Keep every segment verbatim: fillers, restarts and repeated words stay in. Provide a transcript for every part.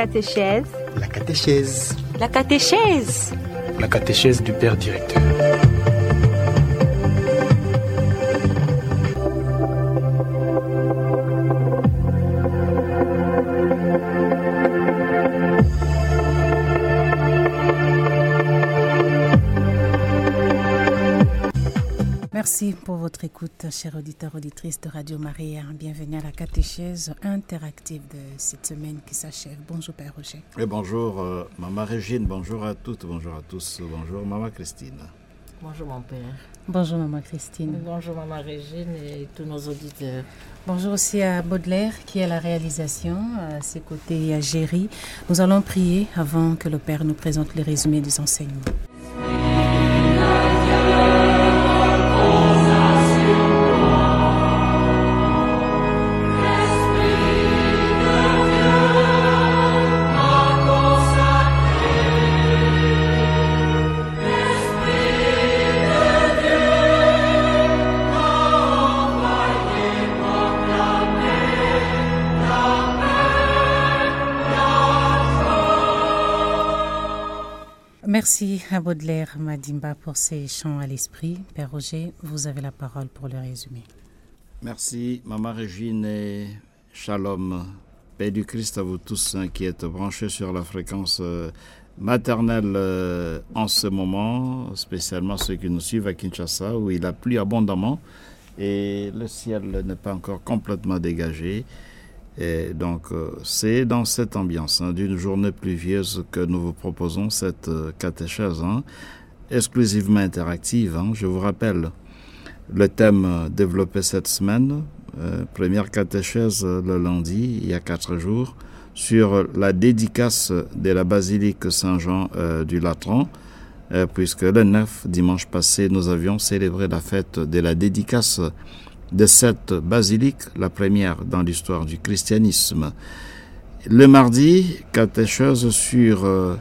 catéchèse. La catéchèse. La catéchèse. La catéchèse du Père Directeur. Merci pour votre écoute, chers auditeurs, auditrices de Radio Maria. Bienvenue à la catéchèse interactive de cette semaine qui s'achève. Bonjour Père Roger. Et bonjour euh, Maman Régine, bonjour à toutes, bonjour à tous, bonjour Maman Christine. Bonjour mon père. Bonjour Maman Christine. Bonjour Maman Régine et tous nos auditeurs. Bonjour aussi à Baudelaire qui est à la réalisation, à ses côtés il y a Géry. Nous allons prier avant que le Père nous présente les résumés des enseignements. Merci à Baudelaire Madimba pour ces chants à l'esprit. Père Roger, vous avez la parole pour le résumé. Merci Maman Régine et Shalom. Paix du Christ à vous tous hein, qui êtes branchés sur la fréquence euh, maternelle euh, en ce moment, spécialement ceux qui nous suivent à Kinshasa où il a plu abondamment et le ciel n'est pas encore complètement dégagé. Et donc, euh, c'est dans cette ambiance hein, d'une journée pluvieuse que nous vous proposons cette euh, catéchèse hein, exclusivement interactive. Hein. Je vous rappelle le thème euh, développé cette semaine, euh, première catéchèse euh, le lundi, il y a quatre jours, sur la dédicace de la basilique Saint-Jean euh, du Latran, euh, puisque le neuf, dimanche passé, nous avions célébré la fête de la dédicace de cette basilique, la première dans l'histoire du christianisme. Le mardi, catéchèse sur euh,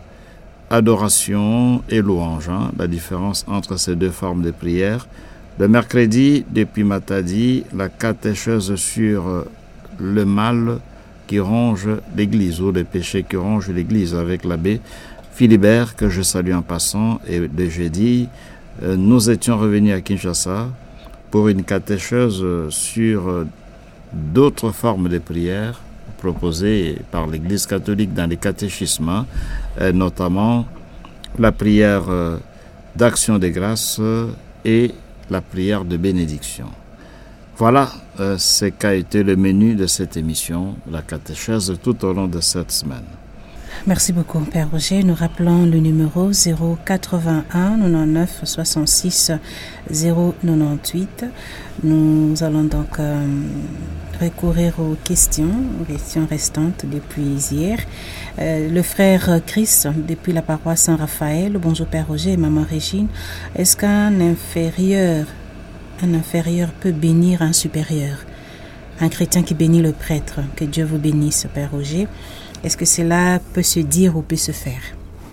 adoration et louange, hein, la différence entre ces deux formes de prière. Le mercredi, depuis Matadi, la catéchèse sur euh, le mal qui ronge l'Église, ou les péchés qui rongent l'Église, avec l'abbé Philibert, que je salue en passant. Et le jeudi, euh, nous étions revenus à Kinshasa pour une catéchèse sur d'autres formes de prières proposées par l'Église catholique dans les catéchismes, notamment la prière d'action de grâce et la prière de bénédiction. Voilà ce qu'a été le menu de cette émission, la catéchèse tout au long de cette semaine. Merci beaucoup Père Roger. Nous rappelons le numéro zéro quatre-vingt-un quatre-vingt-neuf soixante-six zéro quatre-vingt-huit. Nous allons donc euh, recourir aux questions, aux questions restantes depuis hier. Euh, le frère Chris, depuis la paroisse Saint-Raphaël. Bonjour Père Roger et Maman Régine. Est-ce qu'un inférieur, un inférieur peut bénir un supérieur? Un chrétien qui bénit le prêtre. Que Dieu vous bénisse Père Roger. Est-ce que cela peut se dire ou peut se faire?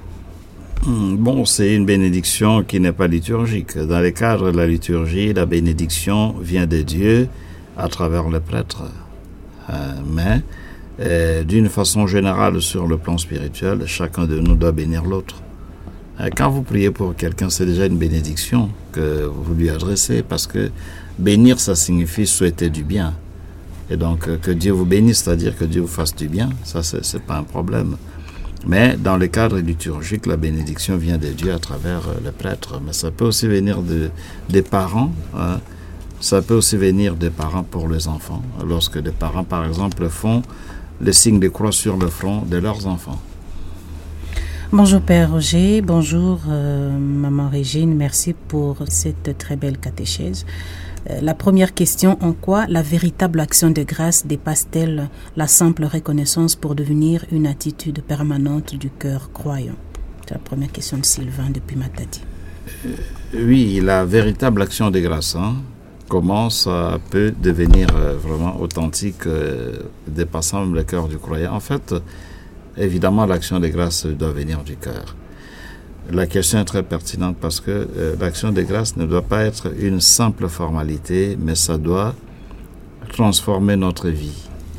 Bon, c'est une bénédiction qui n'est pas liturgique. Dans le cadre de la liturgie, la bénédiction vient de Dieu à travers le prêtre. Euh, mais, euh, d'une façon générale, sur le plan spirituel, chacun de nous doit bénir l'autre. Euh, quand vous priez pour quelqu'un, c'est déjà une bénédiction que vous lui adressez, parce que bénir, ça signifie souhaiter du bien. Et donc, que Dieu vous bénisse, c'est-à-dire que Dieu vous fasse du bien, ça, c'est, c'est pas un problème. Mais dans le cadre liturgique, la bénédiction vient de Dieu à travers le prêtre. Mais ça peut aussi venir de, des parents. Hein. Ça peut aussi venir des parents pour les enfants. Lorsque les parents, par exemple, font le signe de croix sur le front de leurs enfants. Bonjour Père Roger, bonjour euh, Maman Régine, merci pour cette très belle catéchèse. La première question, en quoi la véritable action de grâce dépasse-t-elle la simple reconnaissance pour devenir une attitude permanente du cœur croyant? C'est la première question de Sylvain depuis Matadi. Euh, oui, la véritable action de grâce, hein, comment ça peut devenir euh, vraiment authentique, euh, dépassant même le cœur du croyant? En fait, évidemment, l'action de grâce doit venir du cœur. La question est très pertinente parce que euh, l'action de grâce ne doit pas être une simple formalité, mais ça doit transformer notre vie.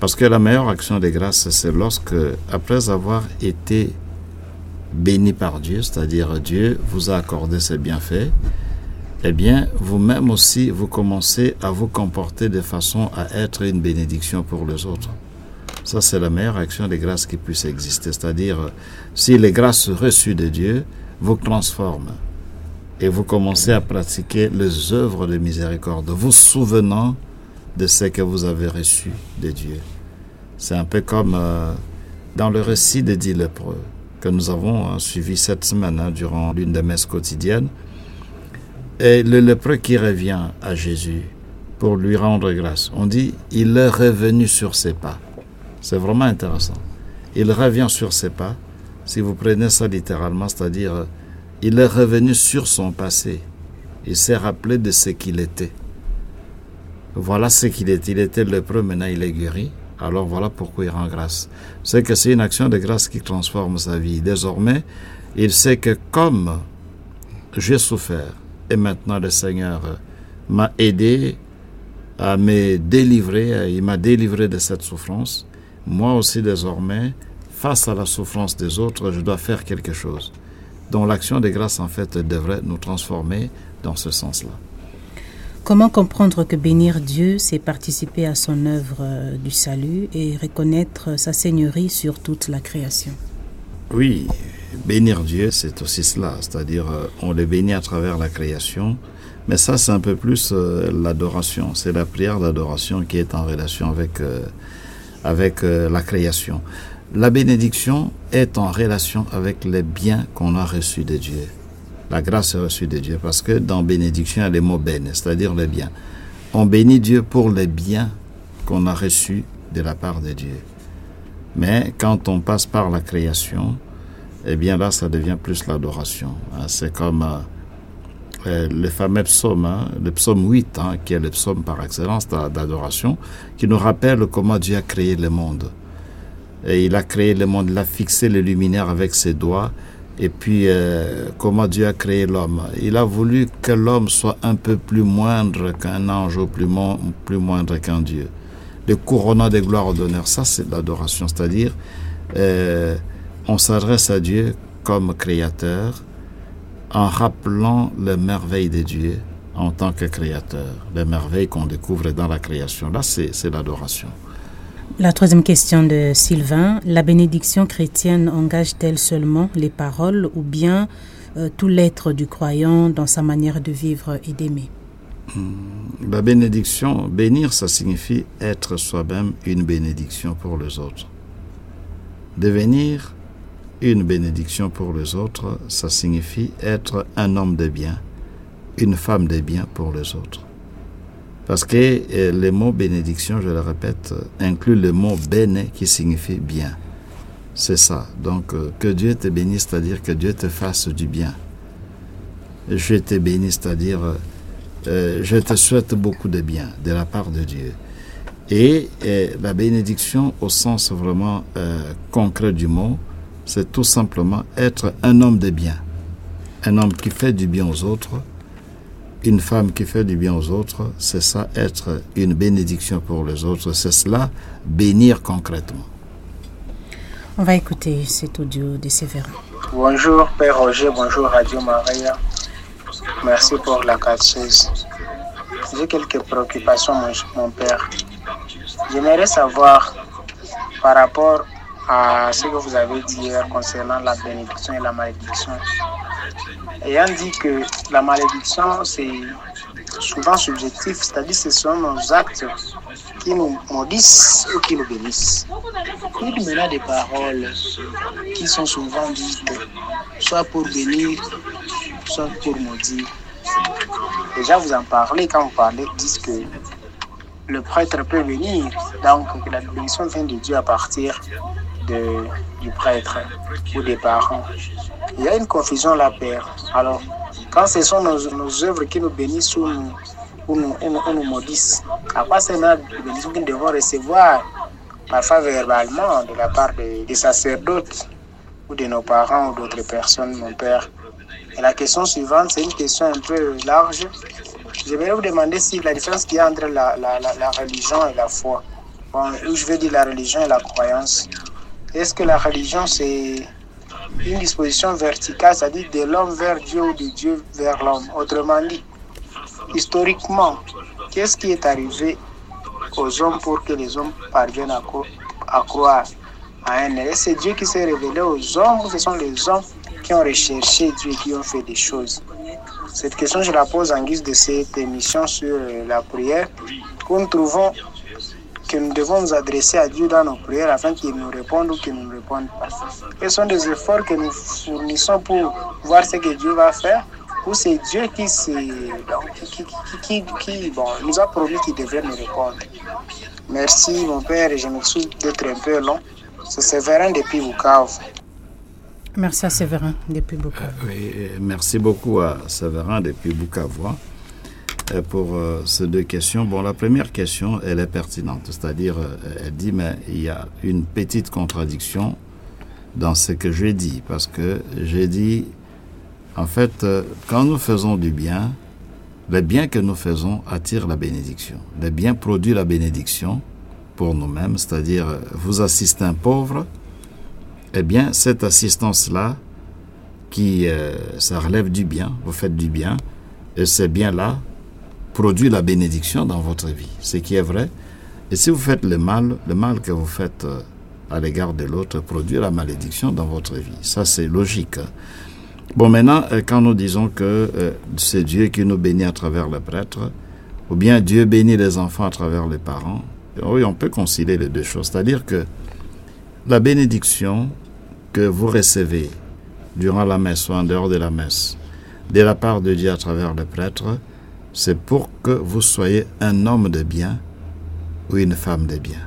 Parce que la meilleure action de grâce, c'est lorsque, après avoir été béni par Dieu, c'est-à-dire Dieu vous a accordé ses bienfaits, eh bien, vous-même aussi, vous commencez à vous comporter de façon à être une bénédiction pour les autres. Ça, c'est la meilleure action de grâce qui puisse exister. C'est-à-dire, si les grâces reçues de Dieu vous transforment et vous commencez à pratiquer les œuvres de miséricorde, vous souvenant de ce que vous avez reçu de Dieu. C'est un peu comme euh, dans le récit des dix lépreux que nous avons hein, suivi cette semaine hein, durant l'une des messes quotidiennes. Et le lépreux qui revient à Jésus pour lui rendre grâce, on dit il est revenu sur ses pas. C'est vraiment intéressant. Il revient sur ses pas. Si vous prenez ça littéralement, c'est-à-dire il est revenu sur son passé. Il s'est rappelé de ce qu'il était. Voilà ce qu'il était. Il était lépreux, maintenant il est guéri. Alors voilà pourquoi il rend grâce. C'est que c'est une action de grâce qui transforme sa vie. Désormais, il sait que comme j'ai souffert, et maintenant le Seigneur m'a aidé à me délivrer, il m'a délivré de cette souffrance, moi aussi désormais, face à la souffrance des autres, je dois faire quelque chose. Donc l'action de grâce, en fait, devrait nous transformer dans ce sens-là. Comment comprendre que bénir Dieu, c'est participer à son œuvre euh, du salut et reconnaître sa seigneurie sur toute la création? Oui, bénir Dieu, c'est aussi cela, c'est-à-dire euh, on le bénit à travers la création, mais ça c'est un peu plus euh, l'adoration, c'est la prière d'adoration qui est en relation avec, euh, avec euh, la création. La bénédiction est en relation avec les biens qu'on a reçus de Dieu. La grâce est reçue de Dieu parce que dans bénédiction, il y a les mots béné, c'est-à-dire les biens. On bénit Dieu pour les biens qu'on a reçus de la part de Dieu. Mais quand on passe par la création, eh bien là, ça devient plus l'adoration. C'est comme euh, le fameux psaume, hein, le psaume huit, hein, qui est le psaume par excellence d'adoration, qui nous rappelle comment Dieu a créé le monde. Et il a créé le monde, il a fixé le luminaire avec ses doigts, et puis euh, comment Dieu a créé l'homme. Il a voulu que l'homme soit un peu plus moindre qu'un ange ou plus, mo- plus moindre qu'un Dieu. Le couronnant de gloire et d'honneur, ça c'est l'adoration, c'est-à-dire euh, on s'adresse à Dieu comme créateur en rappelant les merveilles de Dieu en tant que créateur, les merveilles qu'on découvre dans la création. Là, c'est, c'est l'adoration. La troisième question de Sylvain, la bénédiction chrétienne engage-t-elle seulement les paroles ou bien euh, tout l'être du croyant dans sa manière de vivre et d'aimer? La bénédiction, bénir, ça signifie être soi-même une bénédiction pour les autres. Devenir une bénédiction pour les autres, ça signifie être un homme de bien, une femme de bien pour les autres. Parce que euh, le mot bénédiction, je le répète, inclut le mot béné qui signifie bien. C'est ça. Donc, euh, que Dieu te bénisse, c'est-à-dire que Dieu te fasse du bien. Je te bénis, c'est-à-dire euh, je te souhaite beaucoup de bien de la part de Dieu. Et, et la bénédiction, au sens vraiment euh, concret du mot, c'est tout simplement être un homme de bien. Un homme qui fait du bien aux autres. Une femme qui fait du bien aux autres, c'est ça, être une bénédiction pour les autres. C'est cela, bénir concrètement. On va écouter cet audio de Séverin. Bonjour Père Roger, bonjour Radio Maria. Merci pour la catéchèse. J'ai quelques préoccupations, mon, mon Père. J'aimerais savoir, par rapport à ce que vous avez dit hier concernant la bénédiction et la malédiction, ayant dit que la malédiction, c'est souvent subjectif, c'est-à-dire que ce sont nos actes qui nous maudissent ou qui nous bénissent. Il y a des paroles qui sont souvent dites, soit pour bénir, soit pour maudire. Déjà, vous en parlez quand vous parlez, dites que le prêtre peut bénir, donc la bénédiction vient de Dieu à partir de, du prêtre ou des parents. Il y a une confusion là, Père. Alors, quand ce sont nos, nos œuvres qui nous bénissent ou nous, ou nous, ou nous, ou nous maudissent, à quoi c'est la bénédiction que nous devons recevoir, parfois verbalement, de la part des, des sacerdotes ou de nos parents ou d'autres personnes, mon Père? Et la question suivante, c'est une question un peu large. Je vais vous demander si la différence qu'il y a entre la, la, la, la religion et la foi. bon, je vais dire la religion et la croyance. Est-ce que la religion, c'est une disposition verticale, c'est-à-dire de l'homme vers Dieu ou de Dieu vers l'homme? Autrement dit, historiquement, qu'est-ce qui est arrivé aux hommes pour que les hommes parviennent à, cro- à croire à un Dieu? C'est Dieu qui s'est révélé aux hommes ou ce sont les hommes qui ont recherché Dieu et qui ont fait des choses? Cette question, je la pose en guise de cette émission sur la prière, où nous trouvons que nous devons nous adresser à Dieu dans nos prières afin qu'il nous réponde ou qu'il ne nous réponde pas. Quels sont les efforts que nous fournissons pour voir ce que Dieu va faire, ou c'est Dieu qui, qui, qui, qui, qui bon, nous a promis qu'il devrait nous répondre? Merci mon père et je m'excuse d'être un peu long. C'est Séverin depuis Bukavu. Merci à Séverin depuis Bukavu. Euh, oui, merci beaucoup à Séverin depuis Bukavu pour euh, ces deux questions. Bon, la première question, elle est pertinente, c'est-à-dire, euh, elle dit, mais il y a une petite contradiction dans ce que j'ai dit, parce que j'ai dit, en fait, euh, quand nous faisons du bien, le bien que nous faisons attire la bénédiction. Le bien produit la bénédiction pour nous-mêmes, c'est-à-dire, euh, vous assistez un pauvre, eh bien, cette assistance-là, qui, euh, ça relève du bien, vous faites du bien, et ce bien-là produit la bénédiction dans votre vie, ce qui est vrai. Et si vous faites le mal, le mal que vous faites euh, à l'égard de l'autre produit la malédiction dans votre vie. Ça, c'est logique. Bon, maintenant, euh, quand nous disons que euh, c'est Dieu qui nous bénit à travers le prêtre, ou bien Dieu bénit les enfants à travers les parents, oui, on peut concilier les deux choses. C'est-à-dire que la bénédiction que vous recevez durant la messe ou en dehors de la messe, de la part de Dieu à travers le prêtre, c'est pour que vous soyez un homme de bien ou une femme de bien.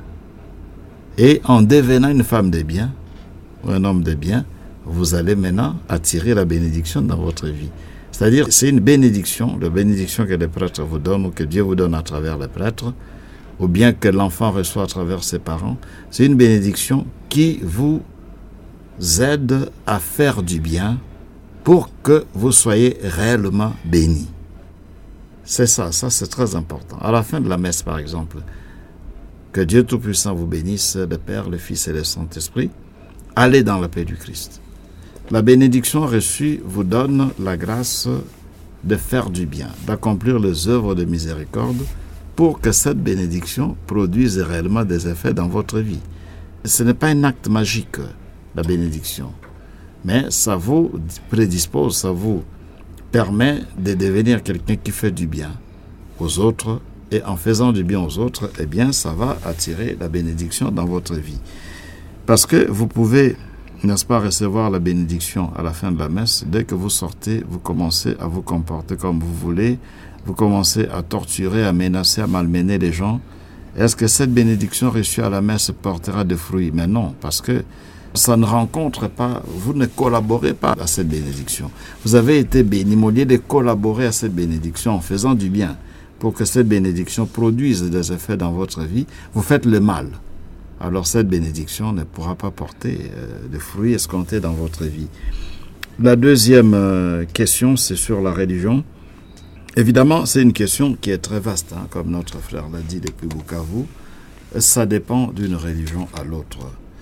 Et en devenant une femme de bien ou un homme de bien, vous allez maintenant attirer la bénédiction dans votre vie. C'est-à-dire, c'est une bénédiction, la bénédiction que les prêtres vous donnent ou que Dieu vous donne à travers les prêtres, ou bien que l'enfant reçoit à travers ses parents. C'est une bénédiction qui vous aide à faire du bien pour que vous soyez réellement bénis. C'est ça, ça c'est très important. À la fin de la messe, par exemple, que Dieu Tout-Puissant vous bénisse, le Père, le Fils et le Saint-Esprit, allez dans la paix du Christ. La bénédiction reçue vous donne la grâce de faire du bien, d'accomplir les œuvres de miséricorde pour que cette bénédiction produise réellement des effets dans votre vie. Ce n'est pas un acte magique, la bénédiction, mais ça vous prédispose, ça vous permet de devenir quelqu'un qui fait du bien aux autres, et en faisant du bien aux autres, eh bien, ça va attirer la bénédiction dans votre vie. Parce que vous pouvez, n'est-ce pas, recevoir la bénédiction à la fin de la messe, dès que vous sortez, vous commencez à vous comporter comme vous voulez, vous commencez à torturer, à menacer, à malmener les gens. Est-ce que cette bénédiction reçue à la messe portera des fruits? Mais non, parce que ça ne rencontre pas, vous ne collaborez pas à cette bénédiction. Vous avez été béni, mais au lieu de collaborer à cette bénédiction en faisant du bien, pour que cette bénédiction produise des effets dans votre vie, vous faites le mal. Alors cette bénédiction ne pourra pas porter euh, de fruits escomptés dans votre vie. La deuxième euh, question, c'est sur la religion. Évidemment, c'est une question qui est très vaste, hein, comme notre frère l'a dit depuis Bukavu. Ça dépend d'une religion à l'autre.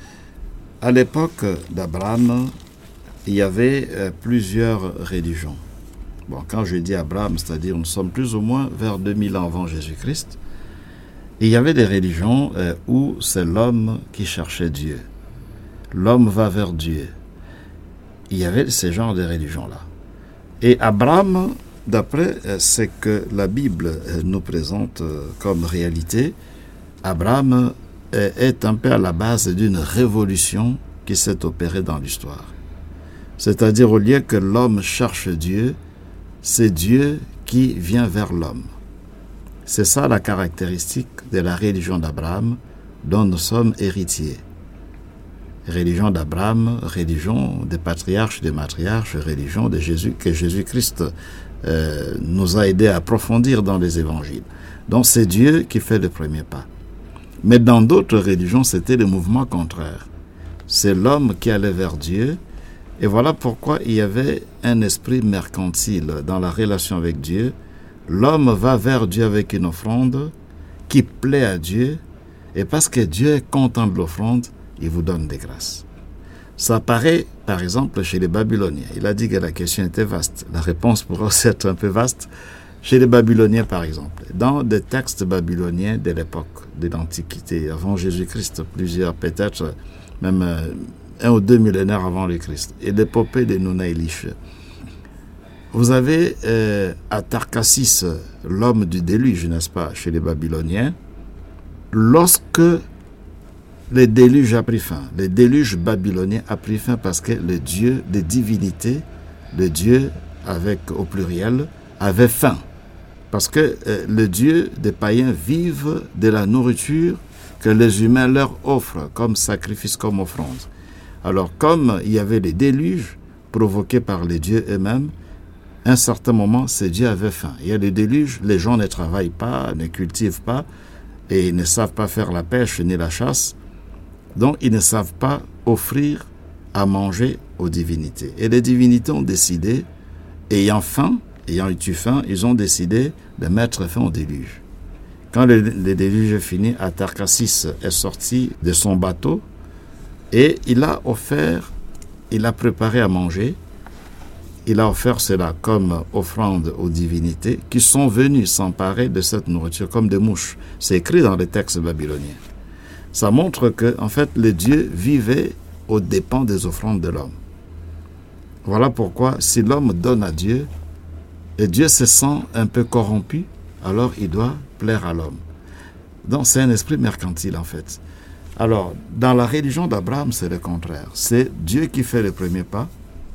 À l'époque d'Abraham, il y avait euh, plusieurs religions. Bon, quand je dis Abraham, c'est-à-dire nous sommes plus ou moins vers deux mille ans avant Jésus-Christ. Il y avait des religions euh, où c'est l'homme qui cherchait Dieu. L'homme va vers Dieu. Il y avait ce genre de religions-là. Et Abraham, d'après euh, ce que la Bible euh, nous présente euh, comme réalité, Abraham euh, est un peu à la base d'une révolution qui s'est opérée dans l'histoire. C'est-à-dire, au lieu que l'homme cherche Dieu, c'est Dieu qui vient vers l'homme. C'est ça la caractéristique de la religion d'Abraham dont nous sommes héritiers. Religion d'Abraham, religion des patriarches, des matriarches, religion de Jésus, que Jésus-Christ euh, nous a aidés à approfondir dans les évangiles. Donc c'est Dieu qui fait le premier pas. Mais dans d'autres religions, c'était le mouvement contraire. C'est l'homme qui allait vers Dieu. Et voilà pourquoi il y avait un esprit mercantile dans la relation avec Dieu. L'homme va vers Dieu avec une offrande qui plaît à Dieu, Et parce que Dieu est content de l'offrande, il vous donne des grâces. Ça apparaît, par exemple, chez les Babyloniens. Il a dit que la question était vaste. La réponse pourrait aussi être un peu vaste. Chez les Babyloniens, par exemple, dans des textes babyloniens de l'époque de l'Antiquité, avant Jésus-Christ, plusieurs, peut-être même euh, un ou deux millénaires avant le Christ, et l'épopée de Nuna-Elish. Vous avez euh, à Tarkassis, l'homme du déluge, n'est-ce pas, chez les Babyloniens, lorsque le déluge a pris fin, le déluge babylonien a pris fin parce que le Dieu des divinités, le Dieu avec au pluriel, avait faim. Parce que euh, le Dieu des païens vivent de la nourriture que les humains leur offrent comme sacrifice, comme offrande. Alors, comme il y avait les déluges provoqués par les dieux eux-mêmes, à un certain moment, ces dieux avaient faim. Il y a les déluges, les gens ne travaillent pas, ne cultivent pas, et ils ne savent pas faire la pêche ni la chasse. Donc, ils ne savent pas offrir à manger aux divinités. Et les divinités ont décidé, ayant faim, ayant eu faim, ils ont décidé de mettre fin au déluge. Quand le, le déluge est fini, Atarkassis est sorti de son bateau et il a offert, il a préparé à manger, il a offert cela comme offrande aux divinités qui sont venues s'emparer de cette nourriture comme des mouches. C'est écrit dans les textes babyloniens. Ça montre que, en fait, les dieux vivaient aux dépens des offrandes de l'homme. Voilà pourquoi, si l'homme donne à Dieu, et Dieu se sent un peu corrompu, alors il doit plaire à l'homme. Donc c'est un esprit mercantile en fait. Alors, dans la religion d'Abraham, c'est le contraire. C'est Dieu qui fait le premier pas,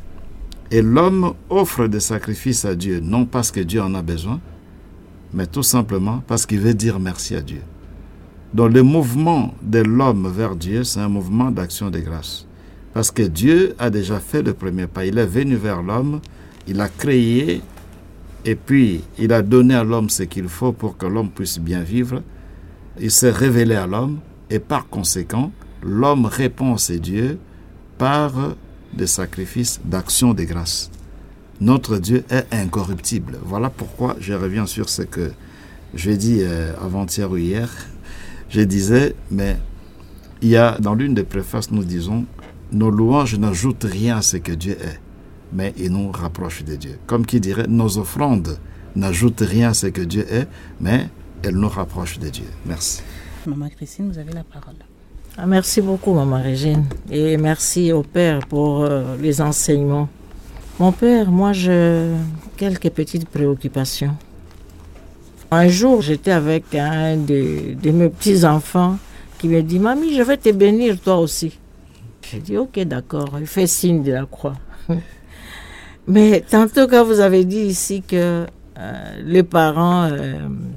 et l'homme offre des sacrifices à Dieu, non parce que Dieu en a besoin, mais tout simplement parce qu'il veut dire merci à Dieu. Donc le mouvement de l'homme vers Dieu, c'est un mouvement d'action de grâce. Parce que Dieu a déjà fait le premier pas. Il est venu vers l'homme, il a créé, et puis il a donné à l'homme ce qu'il faut pour que l'homme puisse bien vivre. Il s'est révélé à l'homme, et par conséquent, l'homme répond à ses dieux par des sacrifices d'action de grâce. Notre Dieu est incorruptible. Voilà pourquoi je reviens sur ce que j'ai dit euh, avant-hier ou hier. Je disais, mais il y a dans l'une des préfaces, nous disons, nos louanges n'ajoutent rien à ce que Dieu est, mais ils nous rapprochent de Dieu. Comme qui dirait, nos offrandes n'ajoutent rien à ce que Dieu est, mais elles nous rapprochent de Dieu. Merci. Maman Christine, vous avez la parole. Ah, merci beaucoup, Maman Régine. Et merci au Père pour euh, les enseignements. Mon Père, moi, j'ai quelques petites préoccupations. Un jour, j'étais avec un de, de mes petits-enfants qui me dit « Mamie, je vais te bénir toi aussi. » J'ai dit « Ok, d'accord. » Il fait signe de la croix. Mais tantôt, quand vous avez dit ici que euh, les parents euh,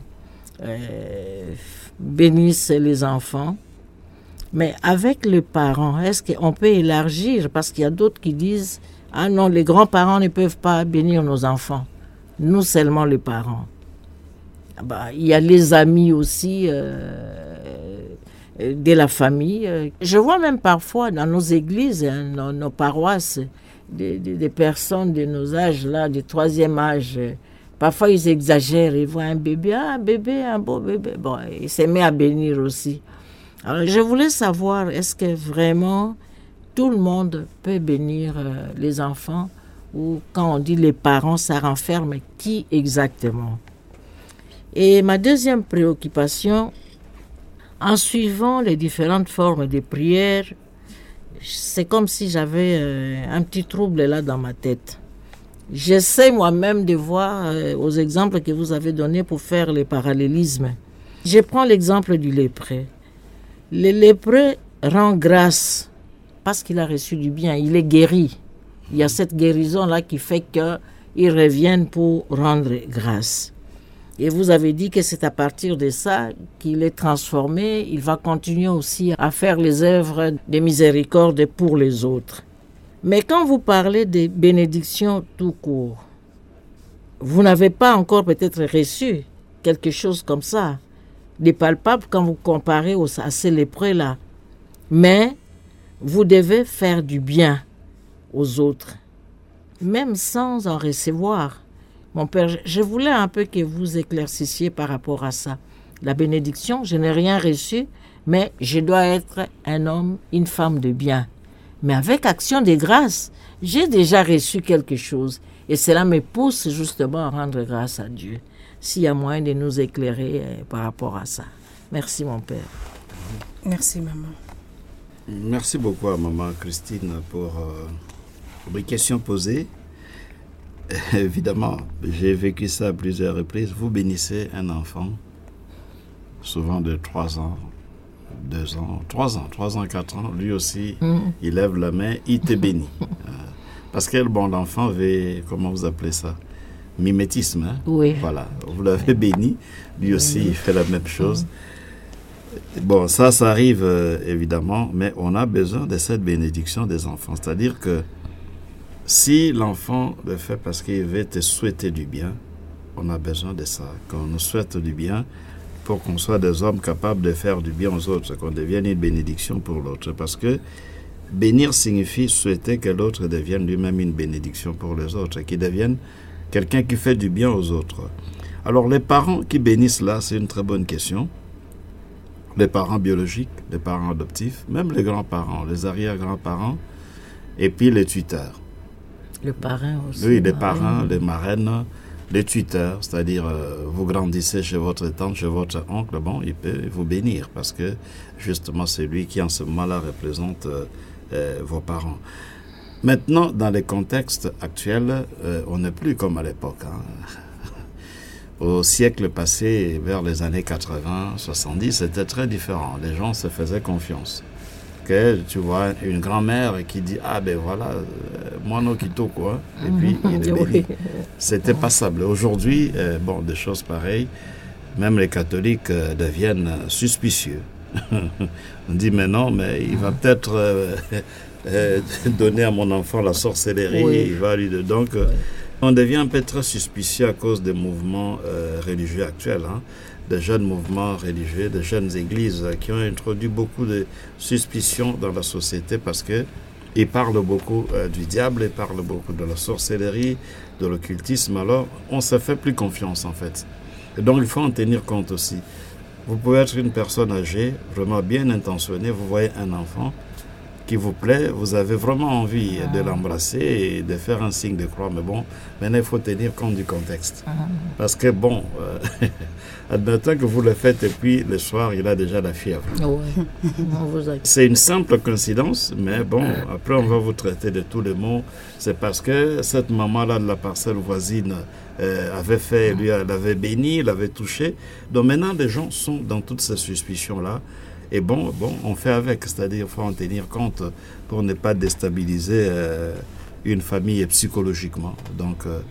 euh, bénissent les enfants, mais avec les parents, est-ce qu'on peut élargir? Parce qu'il y a d'autres qui disent « Ah non, les grands-parents ne peuvent pas bénir nos enfants. Nous seulement les parents. » Bah, il y a les amis aussi euh, de la famille. Je vois même parfois dans nos églises, hein, dans nos paroisses, des, des, des personnes de nos âges, là, du troisième âge. Parfois, ils exagèrent. Ils voient un bébé, ah, un bébé, un beau bébé. Bon, ils se mettent à bénir aussi. Alors, je voulais savoir, est-ce que vraiment tout le monde peut bénir euh, les enfants? Ou quand on dit les parents, ça renferme qui exactement? Et ma deuxième préoccupation, en suivant les différentes formes de prière, c'est comme si j'avais euh, un petit trouble là dans ma tête. J'essaie moi-même de voir euh, aux exemples que vous avez donnés pour faire les parallélismes. Je prends l'exemple du lépreux. Le lépreux rend grâce parce qu'il a reçu du bien, il est guéri. Il y a cette guérison-là qui fait qu'il revienne pour rendre grâce. Et vous avez dit que c'est à partir de ça qu'il est transformé. Il va continuer aussi à faire les œuvres de miséricorde pour les autres. Mais quand vous parlez de bénédiction tout court, vous n'avez pas encore peut-être reçu quelque chose comme ça, de palpable quand vous comparez aux, à ces lépreux-là. Mais vous devez faire du bien aux autres, même sans en recevoir. Mon Père, je voulais un peu que vous éclaircissiez par rapport à ça. La bénédiction, je n'ai rien reçu, mais je dois être un homme, une femme de bien. Mais avec action de grâce, j'ai déjà reçu quelque chose et cela me pousse justement à rendre grâce à Dieu. S'il y a moyen de nous éclairer euh, par rapport à ça. Merci mon père. Merci maman. Merci beaucoup à maman Christine pour euh, les questions posées. Évidemment, j'ai vécu ça à plusieurs reprises. Vous bénissez un enfant, souvent de trois ans, deux ans, trois ans, trois ans, quatre ans. Lui aussi, mmh. il lève la main, il te bénit. euh, parce que bon, l'enfant veut, comment vous appelez ça? Mimétisme. Hein? Oui. Voilà, vous l'avez béni, lui aussi, il fait la même chose. Mmh. Bon, ça, ça arrive euh, évidemment, mais on a besoin de cette bénédiction des enfants. C'est-à-dire que si l'enfant le fait parce qu'il veut te souhaiter du bien, on a besoin de ça, qu'on nous souhaite du bien pour qu'on soit des hommes capables de faire du bien aux autres, qu'on devienne une bénédiction pour l'autre. Parce que bénir signifie souhaiter que l'autre devienne lui-même une bénédiction pour les autres, qu'il devienne quelqu'un qui fait du bien aux autres. Alors les parents qui bénissent là, c'est une très bonne question. Les parents biologiques, les parents adoptifs, même les grands-parents, les arrière-grands-parents, et puis les tuteurs. Le parrain aussi. Oui, les parrains, les marraines, les tuteurs, c'est-à-dire euh, vous grandissez chez votre tante, chez votre oncle, bon, il peut vous bénir parce que justement c'est lui qui en ce moment-là représente euh, euh, vos parents. Maintenant, dans les contextes actuels, euh, on n'est plus comme à l'époque. Hein. Au siècle passé, vers les années quatre-vingts, soixante-dix, c'était très différent. Les gens se faisaient confiance. Que tu vois une grand-mère qui dit ah ben voilà euh, moi non quito quoi et puis il est béni. C'était passable. Aujourd'hui euh, bon des choses pareilles, même les catholiques euh, deviennent suspicieux. On dit mais non mais il va peut-être euh, euh, donner à mon enfant la sorcellerie, oui. il va lui donc euh, on devient un peu très suspicieux à cause des mouvements euh, religieux actuels. Hein. Des jeunes mouvements religieux, des jeunes églises qui ont introduit beaucoup de suspicions dans la société parce qu'ils parlent beaucoup euh, du diable, ils parlent beaucoup de la sorcellerie, de l'occultisme. Alors, on ne se fait plus confiance en fait. Et donc, il faut en tenir compte aussi. Vous pouvez être une personne âgée, vraiment bien intentionnée, vous voyez un enfant qui vous plaît, vous avez vraiment envie ah. de l'embrasser et de faire un signe de croix. Mais bon, maintenant, il faut tenir compte du contexte. Ah. Parce que bon, euh, admettons que vous le faites et puis le soir, il a déjà la fièvre. Ouais. C'est une simple coïncidence, mais bon, après, on va vous traiter de tous les mots. C'est parce que cette maman-là de la parcelle voisine euh, avait fait, lui, elle avait béni, l'avait touché. Donc maintenant, les gens sont dans toutes ces suspicions-là. Et bon, bon, on fait avec, c'est-à-dire qu'il faut en tenir compte pour ne pas déstabiliser euh, une famille psychologiquement. Donc, euh,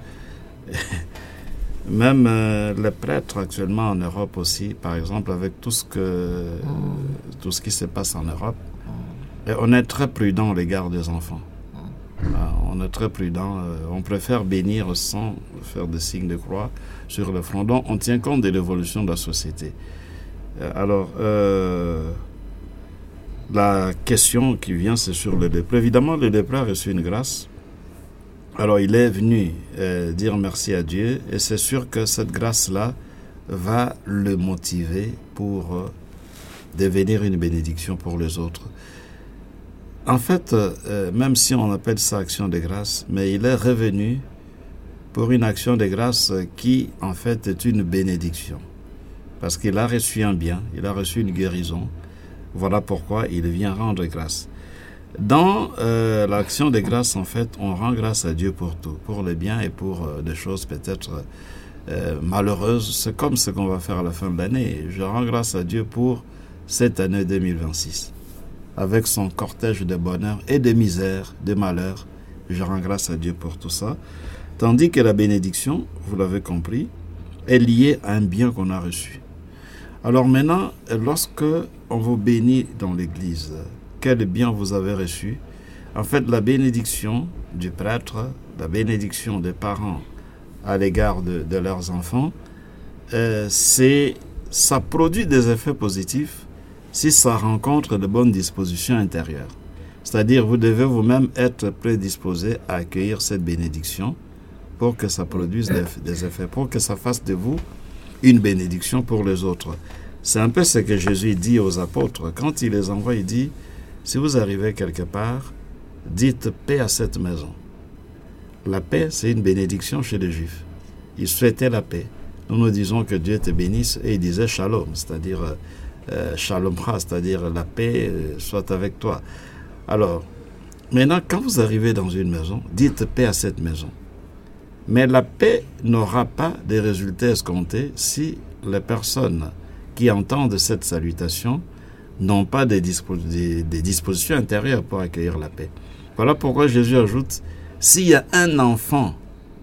même euh, les prêtres actuellement en Europe aussi, par exemple, avec tout ce, que, mm. tout ce qui se passe en Europe, mm. et on est très prudent à l'égard des enfants. Mm. Ah, on est très prudent, euh, on préfère bénir sans faire des signes de croix sur le front. Donc, on tient compte de l'évolution de la société. Alors, euh, la question qui vient, c'est sur le lépreux. Évidemment, le lépreux a reçu une grâce. Alors, il est venu euh, dire merci à Dieu et c'est sûr que cette grâce-là va le motiver pour euh, devenir une bénédiction pour les autres. En fait, euh, même si on appelle ça action de grâce, mais il est revenu pour une action de grâce qui, en fait, est une bénédiction. Parce qu'il a reçu un bien, il a reçu une guérison. Voilà pourquoi il vient rendre grâce. Dans euh, l'action de grâce, en fait, on rend grâce à Dieu pour tout, pour le bien et pour euh, des choses peut-être euh, malheureuses. C'est comme ce qu'on va faire à la fin de l'année. Je rends grâce à Dieu pour cette année deux mille vingt-six. Avec son cortège de bonheur et de misère, de malheur, je rends grâce à Dieu pour tout ça. Tandis que la bénédiction, vous l'avez compris, est liée à un bien qu'on a reçu. Alors maintenant, lorsque on vous bénit dans l'église, quel bien vous avez reçu? En fait, la bénédiction du prêtre, la bénédiction des parents à l'égard de, de leurs enfants, euh, c'est, ça produit des effets positifs si ça rencontre de bonnes dispositions intérieures. C'est-à-dire, vous devez vous-même être prédisposé à accueillir cette bénédiction pour que ça produise des, des effets, pour que ça fasse de vous une bénédiction pour les autres. C'est un peu ce que Jésus dit aux apôtres. Quand il les envoie, il dit, si vous arrivez quelque part, dites paix à cette maison. La paix, c'est une bénédiction chez les Juifs. Ils souhaitaient la paix. Nous nous disons que Dieu te bénisse et il disait shalom, c'est-à-dire euh, shalomcha, c'est-à-dire la paix euh, soit avec toi. Alors, maintenant, quand vous arrivez dans une maison, dites paix à cette maison. Mais la paix n'aura pas de résultats escomptés si les personnes qui entendent cette salutation n'ont pas des, dispo- des, des dispositions intérieures pour accueillir la paix. Voilà pourquoi Jésus ajoute, s'il y a un enfant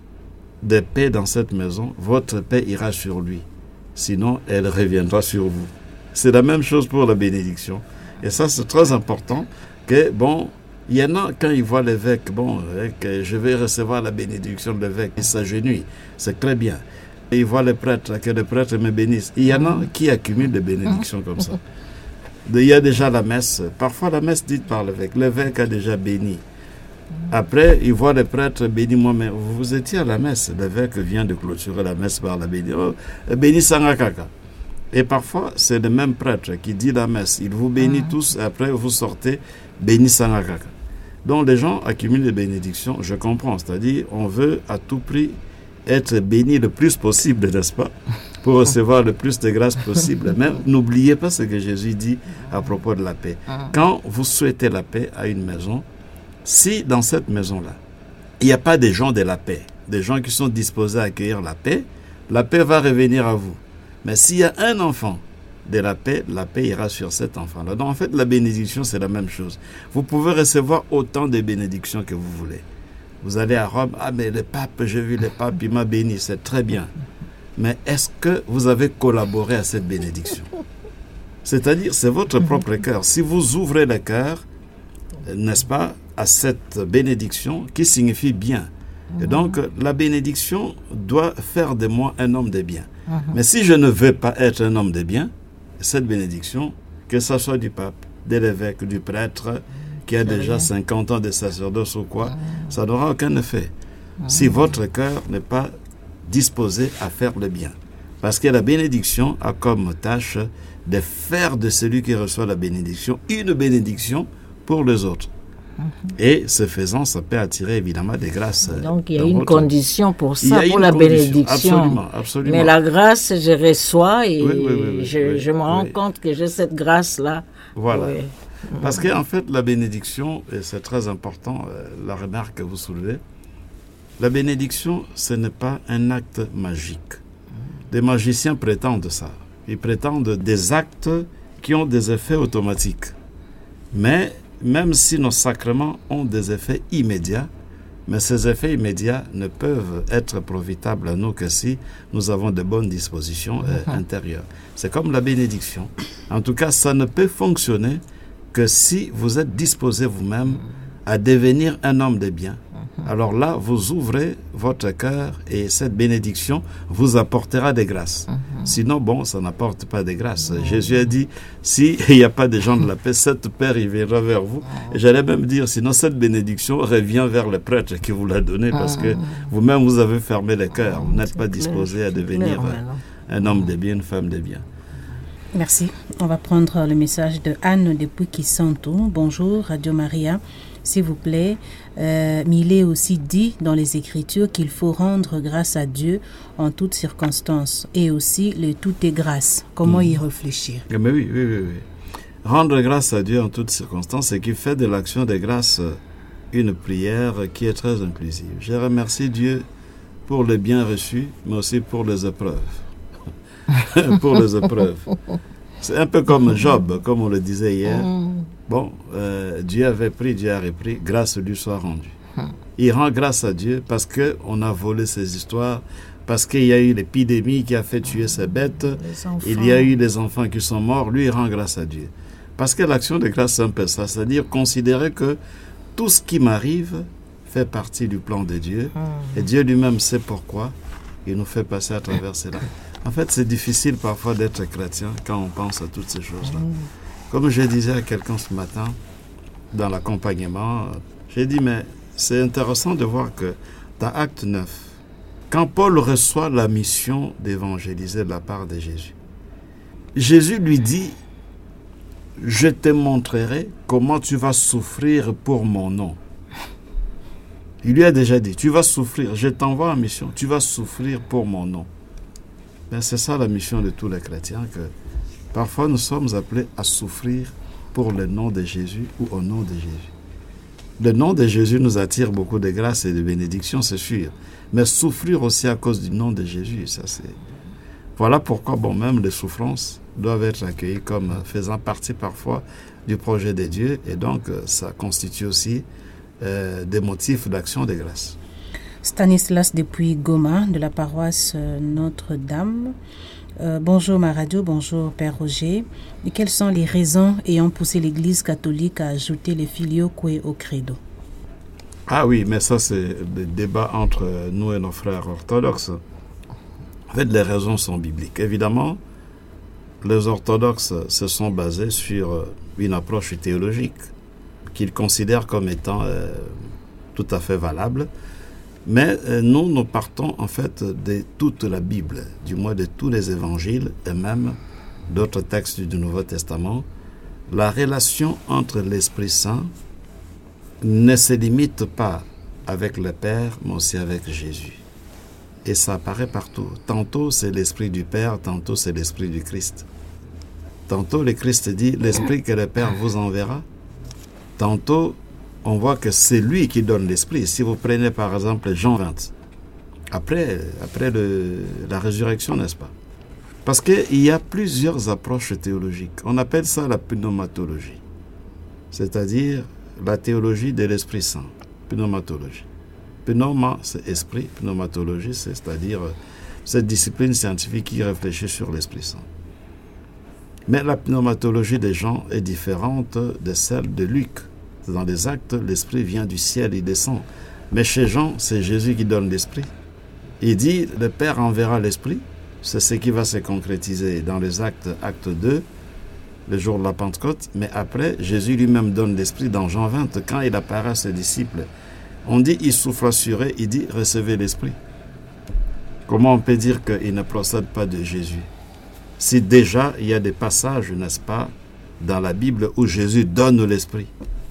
de paix dans cette maison, votre paix ira sur lui. Sinon, elle reviendra sur vous. C'est la même chose pour la bénédiction. Et ça, c'est très important que, bon, il y en a, quand ils voient l'évêque, bon, que je vais recevoir la bénédiction de l'évêque, ils s'agenouillent, c'est très bien. Et ils voient le prêtre, que le prêtre me bénisse. Il y en a qui accumulent des bénédictions comme ça. Il y a déjà la messe, parfois la messe dite par l'évêque, l'évêque a déjà béni. Après, ils voient le prêtre béni, moi, mais vous étiez à la messe, l'évêque vient de clôturer la messe par la bénédiction. Oh, béni Sangakaka. Et parfois, c'est le même prêtre qui dit la messe, il vous bénit tous, et après vous sortez béni Sangakaka. Donc les gens accumulent les bénédictions, je comprends, c'est-à-dire on veut à tout prix être béni le plus possible, n'est-ce pas, pour recevoir le plus de grâce possible. Même n'oubliez pas ce que Jésus dit à propos de la paix. Quand vous souhaitez la paix à une maison, si dans cette maison-là, il n'y a pas des gens de la paix, des gens qui sont disposés à accueillir la paix, la paix va revenir à vous. Mais s'il y a un enfant de la paix, la paix ira sur cet enfant-là. Donc en fait, la bénédiction, c'est la même chose. Vous pouvez recevoir autant de bénédictions que vous voulez. Vous allez à Rome, ah mais le pape, j'ai vu le pape, il m'a béni, c'est très bien. Mais est-ce que vous avez collaboré à cette bénédiction? C'est-à-dire, c'est votre propre cœur. Si vous ouvrez le cœur, n'est-ce pas, à cette bénédiction qui signifie bien. Et donc, la bénédiction doit faire de moi un homme de bien. Mais si je ne veux pas être un homme de bien, cette bénédiction, que ce soit du pape, de l'évêque, du prêtre, qui a déjà cinquante ans de sacerdoce ou quoi, ça n'aura aucun effet. Si votre cœur n'est pas disposé à faire le bien. Parce que la bénédiction a comme tâche de faire de celui qui reçoit la bénédiction une bénédiction pour les autres. Et ce faisant, ça peut attirer évidemment des grâces. Donc il y a une condition pour ça, pour la condition. bénédiction. Absolument, absolument. Mais la grâce, je reçois et oui, oui, oui, oui, je, oui, je me rends oui. compte que j'ai cette grâce-là. Voilà. Oui. Parce qu'en fait, la bénédiction, et c'est très important, euh, la remarque que vous soulevez, la bénédiction, ce n'est pas un acte magique. Des magiciens prétendent ça. Ils prétendent des actes qui ont des effets automatiques. Mais même si nos sacrements ont des effets immédiats, mais ces effets immédiats ne peuvent être profitables à nous que si nous avons de bonnes dispositions euh, intérieures. C'est comme la bénédiction. En tout cas, ça ne peut fonctionner que si vous êtes disposé vous-même à devenir un homme de bien. Alors là, vous ouvrez votre cœur et cette bénédiction vous apportera des grâces. Sinon, bon, ça n'apporte pas de grâces. Jésus a dit, s'il n'y a pas de gens de la paix, cette paix il viendra vers vous. Et j'allais même dire, sinon cette bénédiction revient vers le prêtre qui vous l'a donné parce que vous-même, vous avez fermé le cœur. Vous n'êtes pas disposé à devenir un homme de bien, une femme de bien. Merci. On va prendre le message de Anne depuis Kisanto. Bonjour, Radio Maria. S'il vous plaît, euh, mais il est aussi dit dans les Écritures qu'il faut rendre grâce à Dieu en toutes circonstances. Et aussi, le tout est grâce. Comment mmh. y réfléchir? Mais oui, oui, oui, oui. Rendre grâce à Dieu en toutes circonstances, c'est qu'il fait de l'action de grâce une prière qui est très inclusive. Je remercie Dieu pour les biens reçus, mais aussi pour les épreuves. pour les épreuves. C'est un peu comme Job, comme on le disait hier. Bon, euh, Dieu avait pris, Dieu a repris, grâce lui soit rendue. Il rend grâce à Dieu parce qu'on a volé ses histoires, parce qu'il y a eu l'épidémie qui a fait tuer ses bêtes, il y a eu les enfants qui sont morts, lui il rend grâce à Dieu. Parce que l'action de grâce c'est un peu ça, c'est-à-dire considérer que tout ce qui m'arrive fait partie du plan de Dieu, et Dieu lui-même sait pourquoi il nous fait passer à travers cela. En fait, c'est difficile parfois d'être chrétien quand on pense à toutes ces choses-là. Comme je disais à quelqu'un ce matin, dans l'accompagnement, j'ai dit, mais c'est intéressant de voir que dans Acte neuf, quand Paul reçoit la mission d'évangéliser de la part de Jésus, Jésus lui dit, je te montrerai comment tu vas souffrir pour mon nom. Il lui a déjà dit, tu vas souffrir, je t'envoie en mission, tu vas souffrir pour mon nom. Ben, c'est ça la mission de tous les chrétiens, que parfois nous sommes appelés à souffrir pour le nom de Jésus ou au nom de Jésus. Le nom de Jésus nous attire beaucoup de grâce et de bénédictions, c'est sûr. Mais souffrir aussi à cause du nom de Jésus, ça c'est... Voilà pourquoi, bon, même les souffrances doivent être accueillies comme faisant partie parfois du projet de Dieu, et donc ça constitue aussi euh, des motifs d'action de grâce. Stanislas depuis Goma, de la paroisse Notre-Dame. Euh, bonjour ma radio, bonjour Père Roger. Et quelles sont les raisons ayant poussé l'Église catholique à ajouter les filioque au credo? Ah oui, mais ça c'est le débat entre nous et nos frères orthodoxes. En fait, les raisons sont bibliques. Évidemment, les orthodoxes se sont basés sur une approche théologique qu'ils considèrent comme étant euh, tout à fait valable. Mais euh, nous, nous partons en fait de toute la Bible, du moins de tous les évangiles et même d'autres textes du Nouveau Testament. La relation entre l'Esprit Saint ne se limite pas avec le Père, mais aussi avec Jésus. Et ça apparaît partout. Tantôt c'est l'Esprit du Père, tantôt c'est l'Esprit du Christ. Tantôt le Christ dit, l'Esprit que le Père vous enverra. Tantôt, on voit que c'est lui qui donne l'Esprit. Si vous prenez par exemple Jean vingt, après, après le, la résurrection, n'est-ce pas? Parce qu'il y a plusieurs approches théologiques. On appelle ça la pneumatologie, c'est-à-dire la théologie de l'Esprit Saint, pneumatologie. Pneuma, c'est esprit, pneumatologie, c'est-à-dire cette discipline scientifique qui réfléchit sur l'Esprit Saint. Mais la pneumatologie des gens est différente de celle de Luc. Dans les actes, l'Esprit vient du ciel, il descend. Mais chez Jean, c'est Jésus qui donne l'Esprit. Il dit, le Père enverra l'Esprit. C'est ce qui va se concrétiser dans les actes, acte deux, le jour de la Pentecôte. Mais après, Jésus lui-même donne l'Esprit dans Jean vingt, quand il apparaît à ses disciples. On dit, il souffle sur eux, il dit, recevez l'Esprit. Comment on peut dire qu'il ne procède pas de Jésus? Si déjà, il y a des passages, n'est-ce pas, dans la Bible où Jésus donne l'Esprit.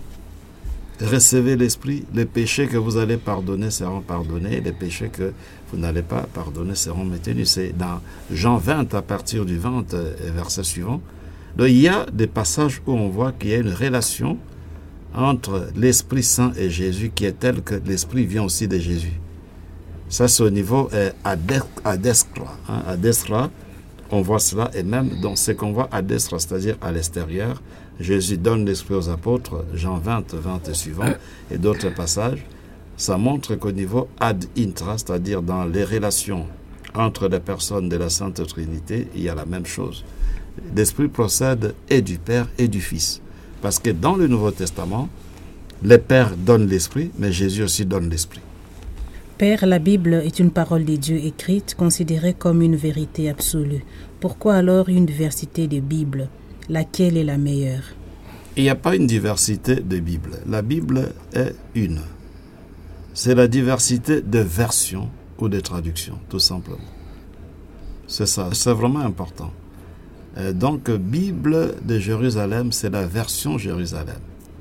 Recevez l'Esprit, les péchés que vous allez pardonner seront pardonnés, les péchés que vous n'allez pas pardonner seront maintenus. C'est dans Jean vingt, à partir du vingt, verset suivant. Donc, il y a des passages où on voit qu'il y a une relation entre l'Esprit Saint et Jésus qui est telle que l'Esprit vient aussi de Jésus. Ça, c'est au niveau euh, à destra. Hein, à destra, on voit cela, et même dans ce qu'on voit à destra, c'est-à-dire à l'extérieur, Jésus donne l'Esprit aux apôtres, Jean vingt, vingt et suivant, et d'autres passages. Ça montre qu'au niveau ad intra, c'est-à-dire dans les relations entre les personnes de la Sainte Trinité, il y a la même chose. L'Esprit procède et du Père et du Fils. Parce que dans le Nouveau Testament, le Père donne l'Esprit, mais Jésus aussi donne l'Esprit. Père, la Bible est une parole de Dieu écrite, considérée comme une vérité absolue. Pourquoi alors une diversité de Bibles? Laquelle est la meilleure? Il n'y a pas une diversité de Bibles. La Bible est une. C'est la diversité de versions ou de traductions, tout simplement. C'est ça, c'est vraiment important. Et donc, Bible de Jérusalem, c'est la version Jérusalem.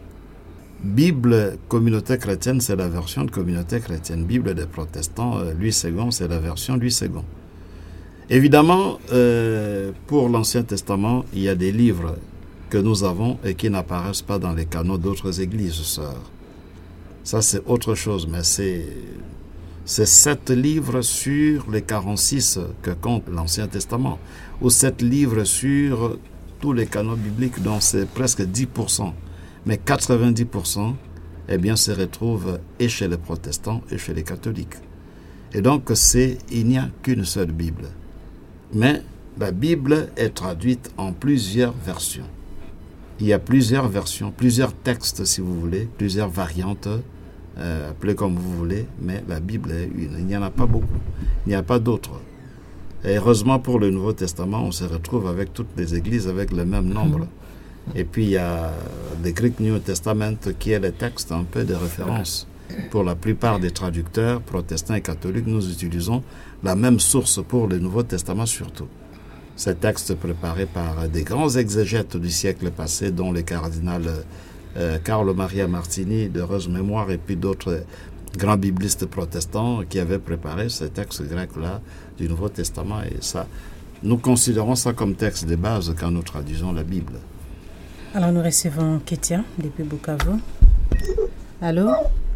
Bible communauté chrétienne, c'est la version de communauté chrétienne. Bible des protestants, Louis second, c'est la version Louis second. Évidemment, euh, pour l'Ancien Testament, il y a des livres que nous avons et qui n'apparaissent pas dans les canons d'autres églises, sœurs. Ça, c'est autre chose, mais c'est, c'est sept livres sur les quarante-six que compte l'Ancien Testament, ou sept livres sur tous les canons bibliques, dont c'est presque dix pour cent. Mais quatre-vingt-dix pour cent, eh bien, se retrouvent et chez les protestants et chez les catholiques. Et donc, c'est, il n'y a qu'une seule Bible. Mais la Bible est traduite en plusieurs versions. Il y a plusieurs versions, plusieurs textes, si vous voulez, plusieurs variantes, euh, appelez comme vous voulez, mais la Bible est une. Il n'y en a pas beaucoup. Il n'y a pas d'autres. Et heureusement, pour le Nouveau Testament, on se retrouve avec toutes les églises avec le même nombre. Et puis, il y a le Greek New Testament qui est le texte un peu de référence. Pour la plupart des traducteurs, protestants et catholiques, nous utilisons la même source pour le Nouveau Testament surtout. Ces textes préparés par des grands exégètes du siècle passé, dont le cardinal euh, Carlo Maria Martini, d'heureuse mémoire, et puis d'autres grands biblistes protestants qui avaient préparé ces textes grecs-là du Nouveau Testament. Et ça, nous considérons ça comme texte de base quand nous traduisons la Bible. Alors nous recevons Kétia depuis Bukavu. Allô?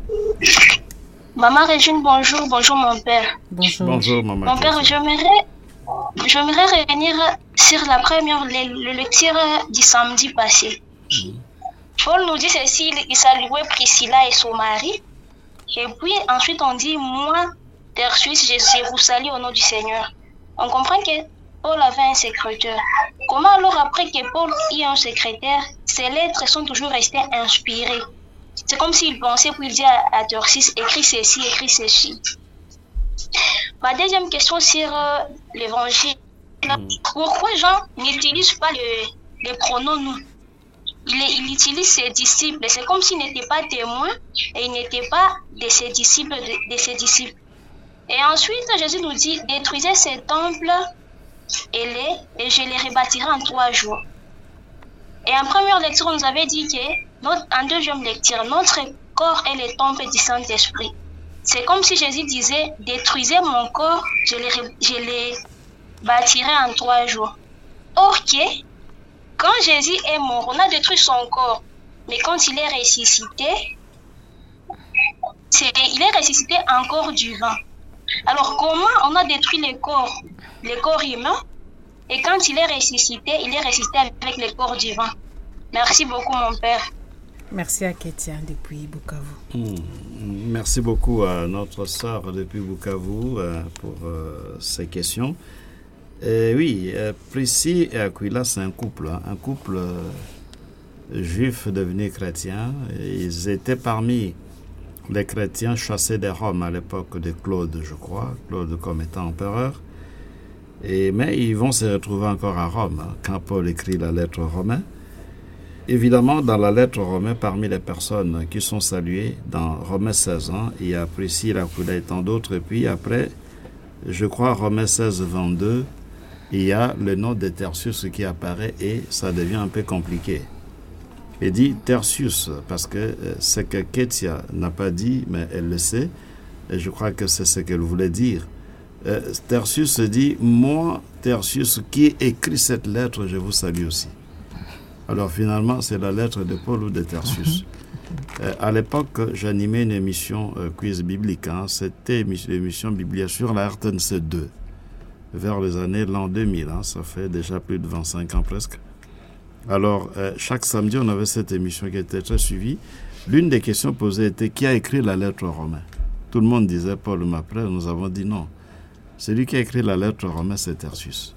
Maman Régine, bonjour. Bonjour mon père. Bonjour. Bonjour maman. Mon père, j'aimerais, j'aimerais revenir sur la première le, lecture du samedi passé. Mmh. Paul nous dit ceci, il saluait Priscilla et son mari. Et puis ensuite on dit, moi, Tertius, je vous salue au nom du Seigneur. On comprend que Paul avait un secrétaire. Comment alors après que Paul ait un secrétaire, ces lettres sont toujours restées inspirées? C'est comme s'il pensait, puis il dit à, à Tertius, écris ceci, écris ceci. Ma deuxième question sur euh, l'évangile. Mm. Pourquoi Jean n'utilise pas le, les pronoms nous? Il, il utilise ses disciples. C'est comme s'il n'était pas témoin et il n'était pas de ses disciples. De, de ses disciples. Et ensuite, Jésus nous dit, détruisez ces temples et, les, et je les rebâtirai en trois jours. Et en première lecture, on nous avait dit que, notre, en deuxième lecture, notre corps est le temple du Saint-Esprit. C'est comme si Jésus disait, détruisez mon corps, je les, je les bâtirai en trois jours. Or que, quand Jésus est mort, on a détruit son corps. Mais quand il est ressuscité, c'est, il est ressuscité en corps du vin. Alors comment on a détruit le corps, le corps humain, et quand il est ressuscité, il est ressuscité avec le corps du vin. Merci beaucoup mon père. Merci à Kétia depuis Bukavu. Mmh. Merci beaucoup à notre sœur depuis Bukavu euh, pour euh, ces questions. Et oui, euh, Priscille et Aquila, c'est un couple, hein, un couple euh, juif devenu chrétien. Ils étaient parmi les chrétiens chassés de Rome à l'époque de Claude, je crois, Claude comme étant empereur. Et, mais ils vont se retrouver encore à Rome hein, quand Paul écrit la lettre aux Romains. Évidemment, dans la lettre aux Romains, parmi les personnes qui sont saluées, dans Romains seize, hein, il y a Priscille, Aquila et tant d'autres. Et puis après, je crois, Romains seize, vingt-deux, il y a le nom de Tertius qui apparaît et ça devient un peu compliqué. Il dit Tertius, parce que euh, ce que Kétia n'a pas dit, mais elle le sait, et je crois que c'est ce qu'elle voulait dire. Euh, Tertius dit, moi, Tertius, qui écrit cette lettre, je vous salue aussi. Alors finalement, c'est la lettre de Paul ou de Tertius. Euh, à l'époque, j'animais une émission euh, quiz biblique. Hein. C'était l'émission biblique sur la R T N C deux, vers les années l'an deux mille. Hein. Ça fait déjà plus de vingt-cinq ans presque. Alors, euh, chaque samedi, on avait cette émission qui était très suivie. L'une des questions posées était, qui a écrit la lettre aux Romains? Tout le monde disait Paul, mais après, nous avons dit non. Celui qui a écrit la lettre aux Romains, c'est Tertius.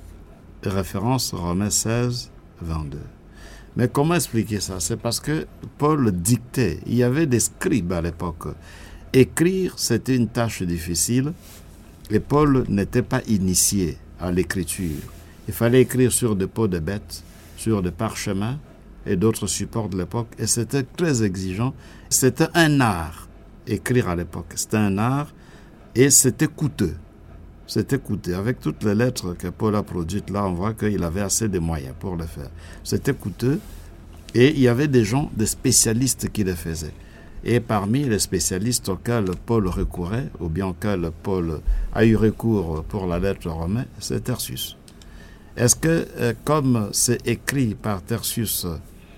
Référence Romains seize, vingt-deux. Mais comment expliquer ça? C'est parce que Paul dictait. Il y avait des scribes à l'époque. Écrire, c'était une tâche difficile et Paul n'était pas initié à l'écriture. Il fallait écrire sur des peaux de bêtes, sur des parchemins et d'autres supports de l'époque et c'était très exigeant. C'était un art, écrire à l'époque. C'était un art et c'était coûteux. C'était coûteux. Avec toutes les lettres que Paul a produites, là, on voit qu'il avait assez de moyens pour le faire. C'était coûteux et il y avait des gens, des spécialistes qui le faisaient. Et parmi les spécialistes auxquels Paul recourait, ou bien auxquels Paul a eu recours pour la lettre romaine, c'est Tertius. Est-ce que, euh, comme c'est écrit par Tertius,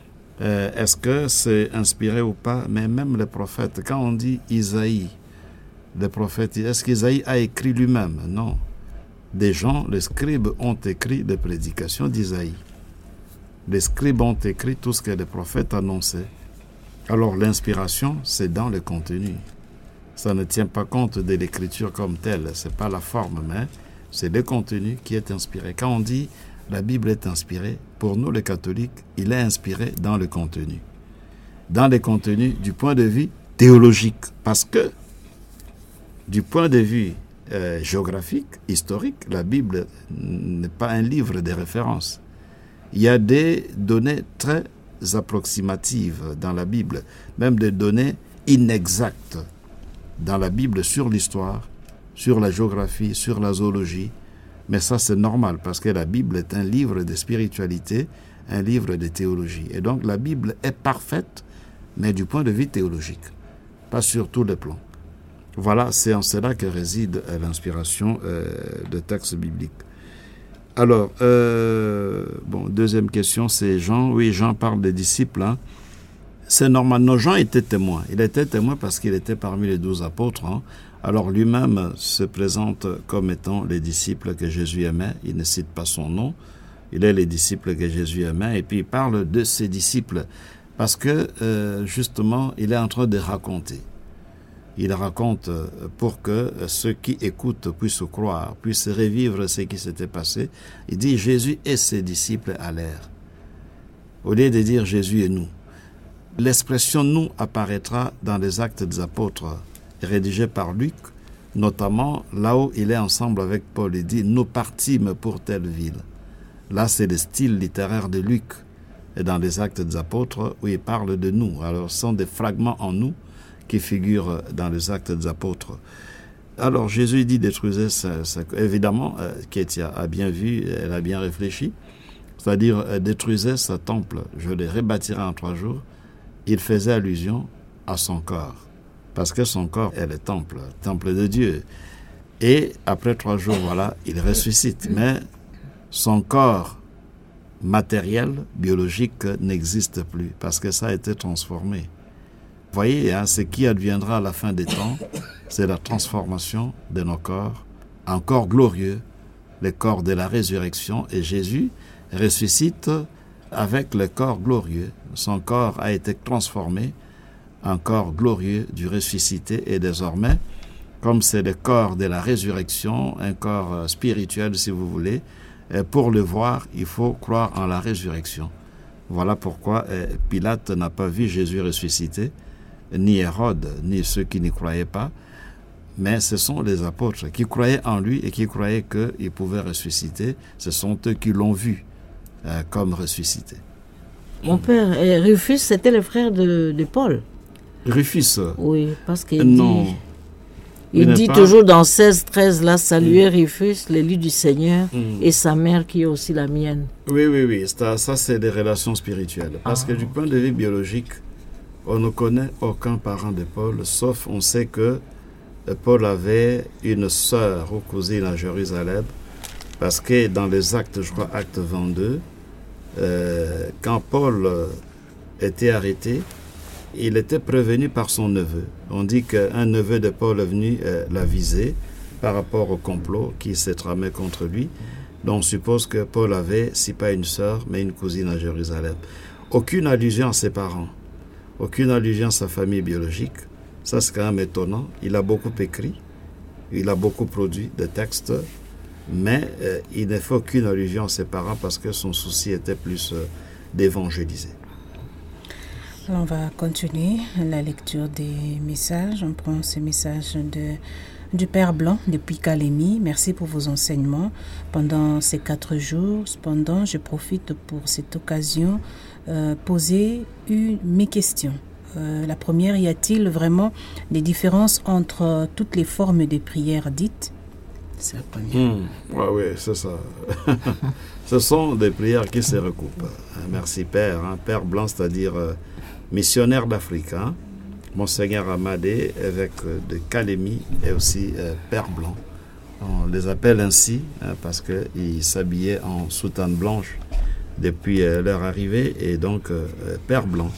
euh, est-ce que c'est inspiré ou pas? Mais même les prophètes, quand on dit Isaïe, les prophètes, est-ce qu'Isaïe a écrit lui-même? Non. Des gens, les scribes, ont écrit des prédications d'Isaïe. Les scribes ont écrit tout ce que les prophètes annonçaient. Alors l'inspiration, c'est dans le contenu. Ça ne tient pas compte de l'écriture comme telle. Ce n'est pas la forme, mais c'est le contenu qui est inspiré. Quand on dit la Bible est inspirée, pour nous les catholiques, il est inspiré dans le contenu. Dans le contenu du point de vue théologique. Parce que du point de vue euh, géographique, historique, la Bible n'est pas un livre de référence. Il y a des données très approximatives dans la Bible, même des données inexactes dans la Bible sur l'histoire, sur la géographie, sur la zoologie, Mais ça, c'est normal, parce que la Bible est un livre de spiritualité, un livre de théologie. Et donc, la Bible est parfaite, mais du point de vue théologique, pas sur tous les plans. Voilà, c'est en cela que réside euh, l'inspiration euh, de textes bibliques. Alors, euh, bon, deuxième question, c'est Jean. Oui, Jean parle des disciples. Hein. C'est normal. Non, Jean était témoin. Il était témoin parce qu'il était parmi les douze apôtres. Hein. Alors, lui-même se présente comme étant les disciples que Jésus aimait. Il ne cite pas son nom. Il est les disciples que Jésus aimait. Et puis, il parle de ses disciples parce que, euh, justement, il est en train de raconter. Il raconte pour que ceux qui écoutent puissent croire, puissent revivre ce qui s'était passé. Il dit Jésus et ses disciples allèrent. Au lieu de dire Jésus et nous. L'expression nous apparaîtra dans les Actes des Apôtres, rédigés par Luc, notamment là où il est ensemble avec Paul. Il dit nous partîmes pour telle ville. Là, c'est le style littéraire de Luc. Et dans les Actes des Apôtres, où il parle de nous. Alors, ce sont des fragments en nous qui figure dans les Actes des Apôtres. Alors Jésus dit détruisez ça, ça. Évidemment, euh, Kétia a bien vu, elle a bien réfléchi, c'est-à-dire euh, détruisez ce temple, je le rebâtirai en trois jours. Il faisait allusion à son corps, parce que son corps est le temple, le temple de Dieu. Et après trois jours, voilà, il ressuscite. Mais son corps matériel, biologique, n'existe plus, parce que ça a été transformé. Vous voyez, hein, ce qui adviendra à la fin des temps, c'est la transformation de nos corps en corps glorieux, le corps de la résurrection. Et Jésus ressuscite avec le corps glorieux. Son corps a été transformé en corps glorieux du ressuscité. Et désormais, comme c'est le corps de la résurrection, un corps spirituel si vous voulez, pour le voir, il faut croire en la résurrection. Voilà pourquoi Pilate n'a pas vu Jésus ressuscité, ni Hérode, ni ceux qui n'y croyaient pas, mais ce sont les apôtres qui croyaient en lui et qui croyaient qu'il pouvait ressusciter. Ce sont eux qui l'ont vu euh, comme ressuscité. Mon père, et Rufus, c'était le frère de, de Paul. Rufus? Oui, parce qu'il non, dit, il dit pas... toujours dans seize treize, là, saluez mm. Rufus, l'élu du Seigneur, mm. et sa mère qui est aussi la mienne. Oui, oui, oui, ça, ça c'est des relations spirituelles. Parce ah. que du point de vue biologique, on ne connaît aucun parent de Paul, sauf on sait que Paul avait une sœur ou cousine à Jérusalem, parce que dans les actes, je crois, acte vingt-deux, euh, quand Paul était arrêté, il était prévenu par son neveu. On dit qu'un neveu de Paul est venu euh, la viser par rapport au complot qui s'est tramé contre lui. Donc on suppose que Paul avait, si pas une sœur, mais une cousine à Jérusalem. Aucune allusion à ses parents. Aucune allusion à sa famille biologique. Ça, c'est quand même étonnant. Il a beaucoup écrit, il a beaucoup produit de textes, mais euh, il ne fait aucune allusion à ses parents parce que son souci était plus euh, d'évangéliser. Alors, on va continuer la lecture des messages. On prend ces messages de, du Père Blanc depuis Calémie. Merci pour vos enseignements pendant ces quatre jours. Cependant, je profite pour cette occasion Euh, poser une, mes questions. Euh, la première, y a-t-il vraiment des différences entre euh, toutes les formes de prières dites? C'est la première. Mmh. Ouais, oui, c'est ça. Ce sont des prières qui se recoupent. Merci Père. Hein. Père Blanc, c'est-à-dire euh, missionnaire d'Afrique. Hein. Monseigneur Amadé, évêque de Calémie, et aussi euh, Père Blanc. On les appelle ainsi hein, parce qu'ils s'habillaient en soutane blanche depuis euh, leur arrivée, et donc euh, Père Blanc.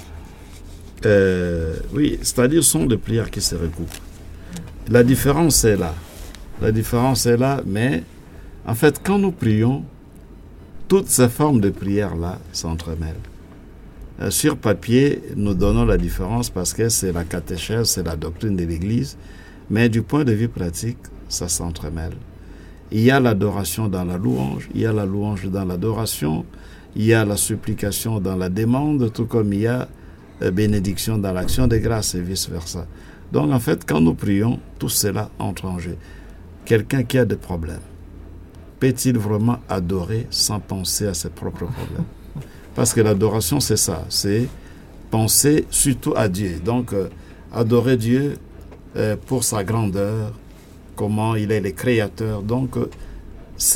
Euh, oui, c'est-à-dire sont des prières qui se recoupent. La différence est là. La différence est là, mais en fait, quand nous prions, toutes ces formes de prières-là s'entremêlent. Euh, sur papier, nous donnons la différence parce que c'est la catéchèse, c'est la doctrine de l'Église, mais du point de vue pratique, ça s'entremêle. Il y a l'adoration dans la louange, il y a la louange dans l'adoration, il y a la supplication dans la demande, tout comme il y a la bénédiction dans l'action de grâce et vice-versa. Donc en fait, quand nous prions, tout cela entre en jeu. Quelqu'un qui a des problèmes, peut-il vraiment adorer sans penser à ses propres problèmes? Parce que l'adoration, c'est ça, c'est penser surtout à Dieu. Donc euh, adorer Dieu euh, pour sa grandeur, comment il est le créateur. Donc euh, c'est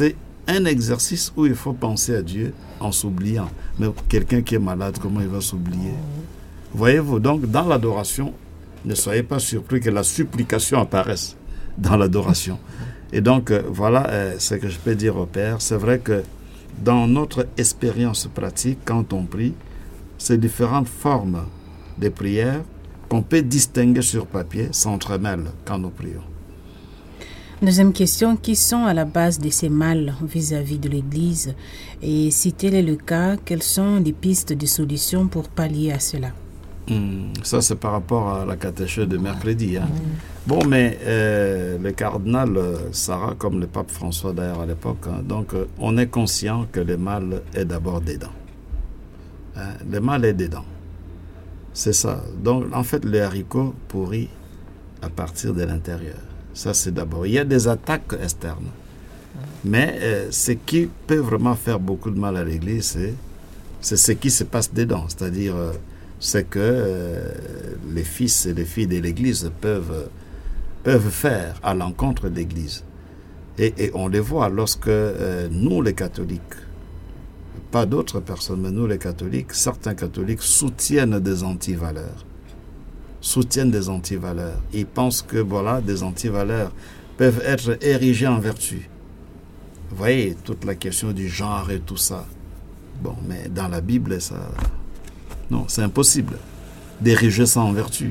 un exercice où il faut penser à Dieu en s'oubliant. Mais quelqu'un qui est malade, comment il va s'oublier? Voyez-vous, donc dans l'adoration, ne soyez pas surpris que la supplication apparaisse dans l'adoration. Et donc, euh, voilà euh, ce que je peux dire au Père. C'est vrai que dans notre expérience pratique, quand on prie, ces différentes formes de prière qu'on peut distinguer sur papier s'entremêlent quand nous prions. Deuxième question, qui sont à la base de ces mal vis-à-vis de l'Église? Et si tel est le cas, quelles sont les pistes de solution pour pallier à cela? Hum, ça, c'est par rapport à la catéchèse de mercredi. Hein. Hum. Bon, mais euh, le cardinal Sarah, comme le pape François d'ailleurs à l'époque, hein, donc euh, on est conscient que le mal est d'abord dedans. Hein, le mal est dedans. C'est ça. Donc, en fait, le haricot pourrit à partir de l'intérieur. Ça, c'est d'abord. Il y a des attaques externes. Mais euh, ce qui peut vraiment faire beaucoup de mal à l'Église, c'est, c'est ce qui se passe dedans. C'est-à-dire, euh, c'est que euh, les fils et les filles de l'Église peuvent, peuvent faire à l'encontre de l'Église. Et, et on les voit lorsque euh, nous, les catholiques, pas d'autres personnes, mais nous, les catholiques, certains catholiques soutiennent des antivaleurs. soutiennent des antivaleurs. Ils pensent que voilà, des antivaleurs peuvent être érigées en vertu. Vous voyez, toute la question du genre et tout ça. Bon, mais dans la Bible, ça... Non, c'est impossible d'ériger ça en vertu.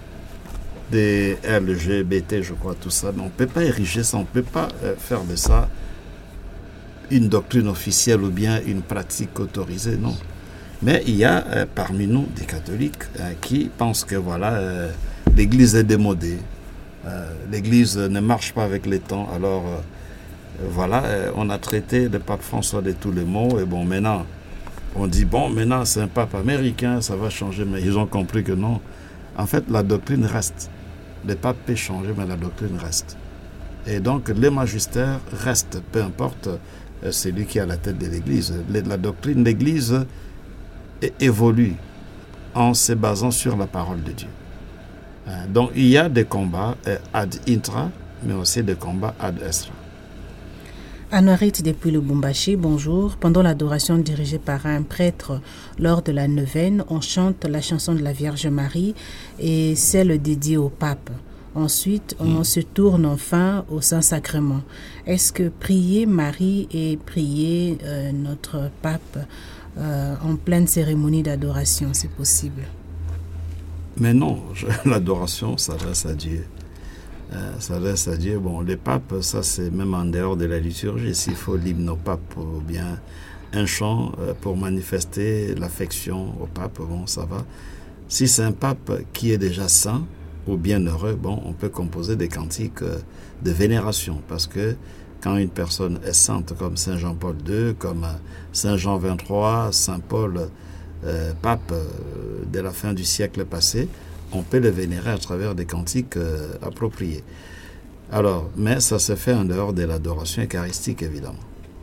Des L G B T, je crois, tout ça. Mais on ne peut pas ériger ça, on ne peut pas euh, faire de ça une doctrine officielle ou bien une pratique autorisée, non. Mais il y a euh, parmi nous des catholiques euh, qui pensent que voilà, euh, l'Église est démodée, euh, l'Église ne marche pas avec les temps. Alors euh, voilà, euh, on a traité le pape François de tous les maux et bon, maintenant on dit bon, maintenant c'est un pape américain, ça va changer, mais ils ont compris que non. En fait, la doctrine reste. Le pape peut changer, mais la doctrine reste. Et donc les magistères restent, peu importe euh, celui qui est à la tête de l'Église. La doctrine de l'Église évolue en se basant sur la parole de Dieu. Donc il y a des combats ad intra, mais aussi des combats ad extra. Anouarit depuis le Lubumbashi, bonjour. Pendant l'adoration dirigée par un prêtre lors de la neuvaine, on chante la chanson de la Vierge Marie et celle dédiée au pape. Ensuite, on mmh. se tourne enfin au Saint-Sacrement. Est-ce que prier Marie et prier euh, notre pape Euh, en pleine cérémonie d'adoration, c'est possible? Mais non, je, l'adoration s'adresse à Dieu. Euh, s'adresse à Dieu. Bon, les papes, ça c'est même en dehors de la liturgie. S'il faut l'hymne au pape ou bien un chant euh, pour manifester l'affection au pape, bon, ça va. Si c'est un pape qui est déjà saint ou bienheureux, bon, on peut composer des cantiques euh, de vénération parce que quand une personne est sainte comme Saint Jean-Paul deux, comme Saint Jean vingt-trois, Saint Paul, euh, pape euh, de la fin du siècle passé, on peut le vénérer à travers des cantiques euh, appropriés. Alors, mais ça se fait en dehors de l'adoration eucharistique, évidemment.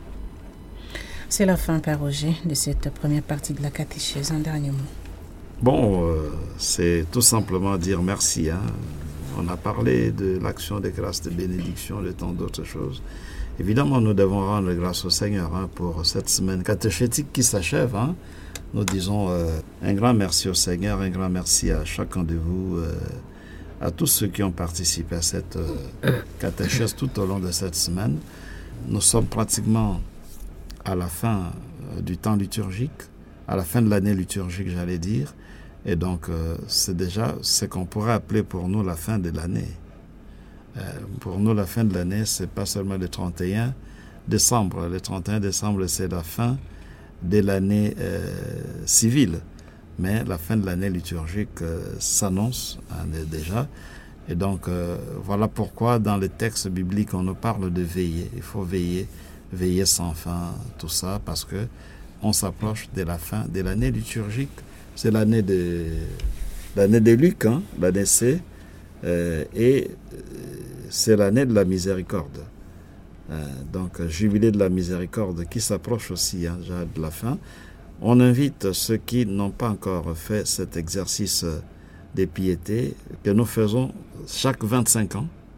C'est la fin, Père Roger, de cette première partie de la catéchèse. Un dernier mot. Bon, euh, c'est tout simplement dire merci, hein. On a parlé de l'action des grâces de bénédiction, de tant d'autres choses. Évidemment, nous devons rendre grâce au Seigneur hein, pour cette semaine catéchétique qui s'achève. Hein. Nous disons euh, un grand merci au Seigneur, un grand merci à chacun de vous, euh, à tous ceux qui ont participé à cette euh, catéchèse tout au long de cette semaine. Nous sommes pratiquement à la fin euh, du temps liturgique, à la fin de l'année liturgique, j'allais dire. Et donc, euh, c'est déjà ce qu'on pourrait appeler pour nous la fin de l'année. Euh, pour nous, la fin de l'année, c'est pas seulement le trente et un décembre. Le trente et un décembre, c'est la fin de l'année euh, civile. Mais la fin de l'année liturgique euh, s'annonce hein, déjà. Et donc, euh, voilà pourquoi dans les textes bibliques, on nous parle de veiller. Il faut veiller, veiller sans fin, tout ça, parce que on s'approche de la fin de l'année liturgique. C'est l'année de, l'année de Luc, hein, l'année C, euh, et c'est l'année de la miséricorde. Euh, donc, jubilé de la miséricorde qui s'approche aussi hein, déjà de la fin. On invite ceux qui n'ont pas encore fait cet exercice de piété que nous faisons chaque vingt-cinq ans.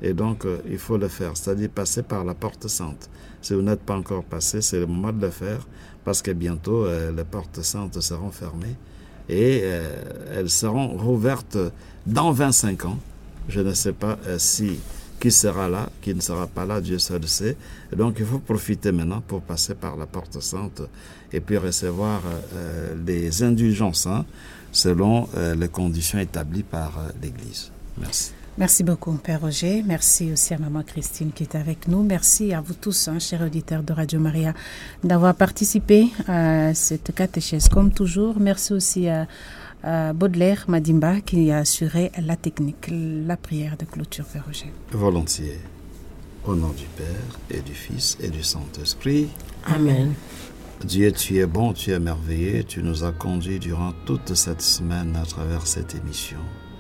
Et donc, euh, il faut le faire, c'est-à-dire passer par la porte sainte. Si vous n'êtes pas encore passé, c'est le moment de le faire, parce que bientôt, euh, les portes saintes seront fermées et euh, elles seront rouvertes dans vingt-cinq ans. Je ne sais pas euh, si qui sera là, qui ne sera pas là, Dieu seul sait. Et donc, il faut profiter maintenant pour passer par la porte sainte et puis recevoir euh, les indulgences hein, selon euh, les conditions établies par euh, l'Église. Merci. Merci beaucoup, Père Roger. Merci aussi à Maman Christine qui est avec nous. Merci à vous tous, hein, chers auditeurs de Radio Maria, d'avoir participé à cette catéchèse. Comme toujours, merci aussi à, à Baudelaire Madimba qui a assuré la technique, la prière de clôture, Père Roger. Volontiers. Au nom du Père et du Fils et du Saint-Esprit. Amen. Dieu, tu es bon, tu es merveilleux. Tu nous as conduits durant toute cette semaine à travers cette émission.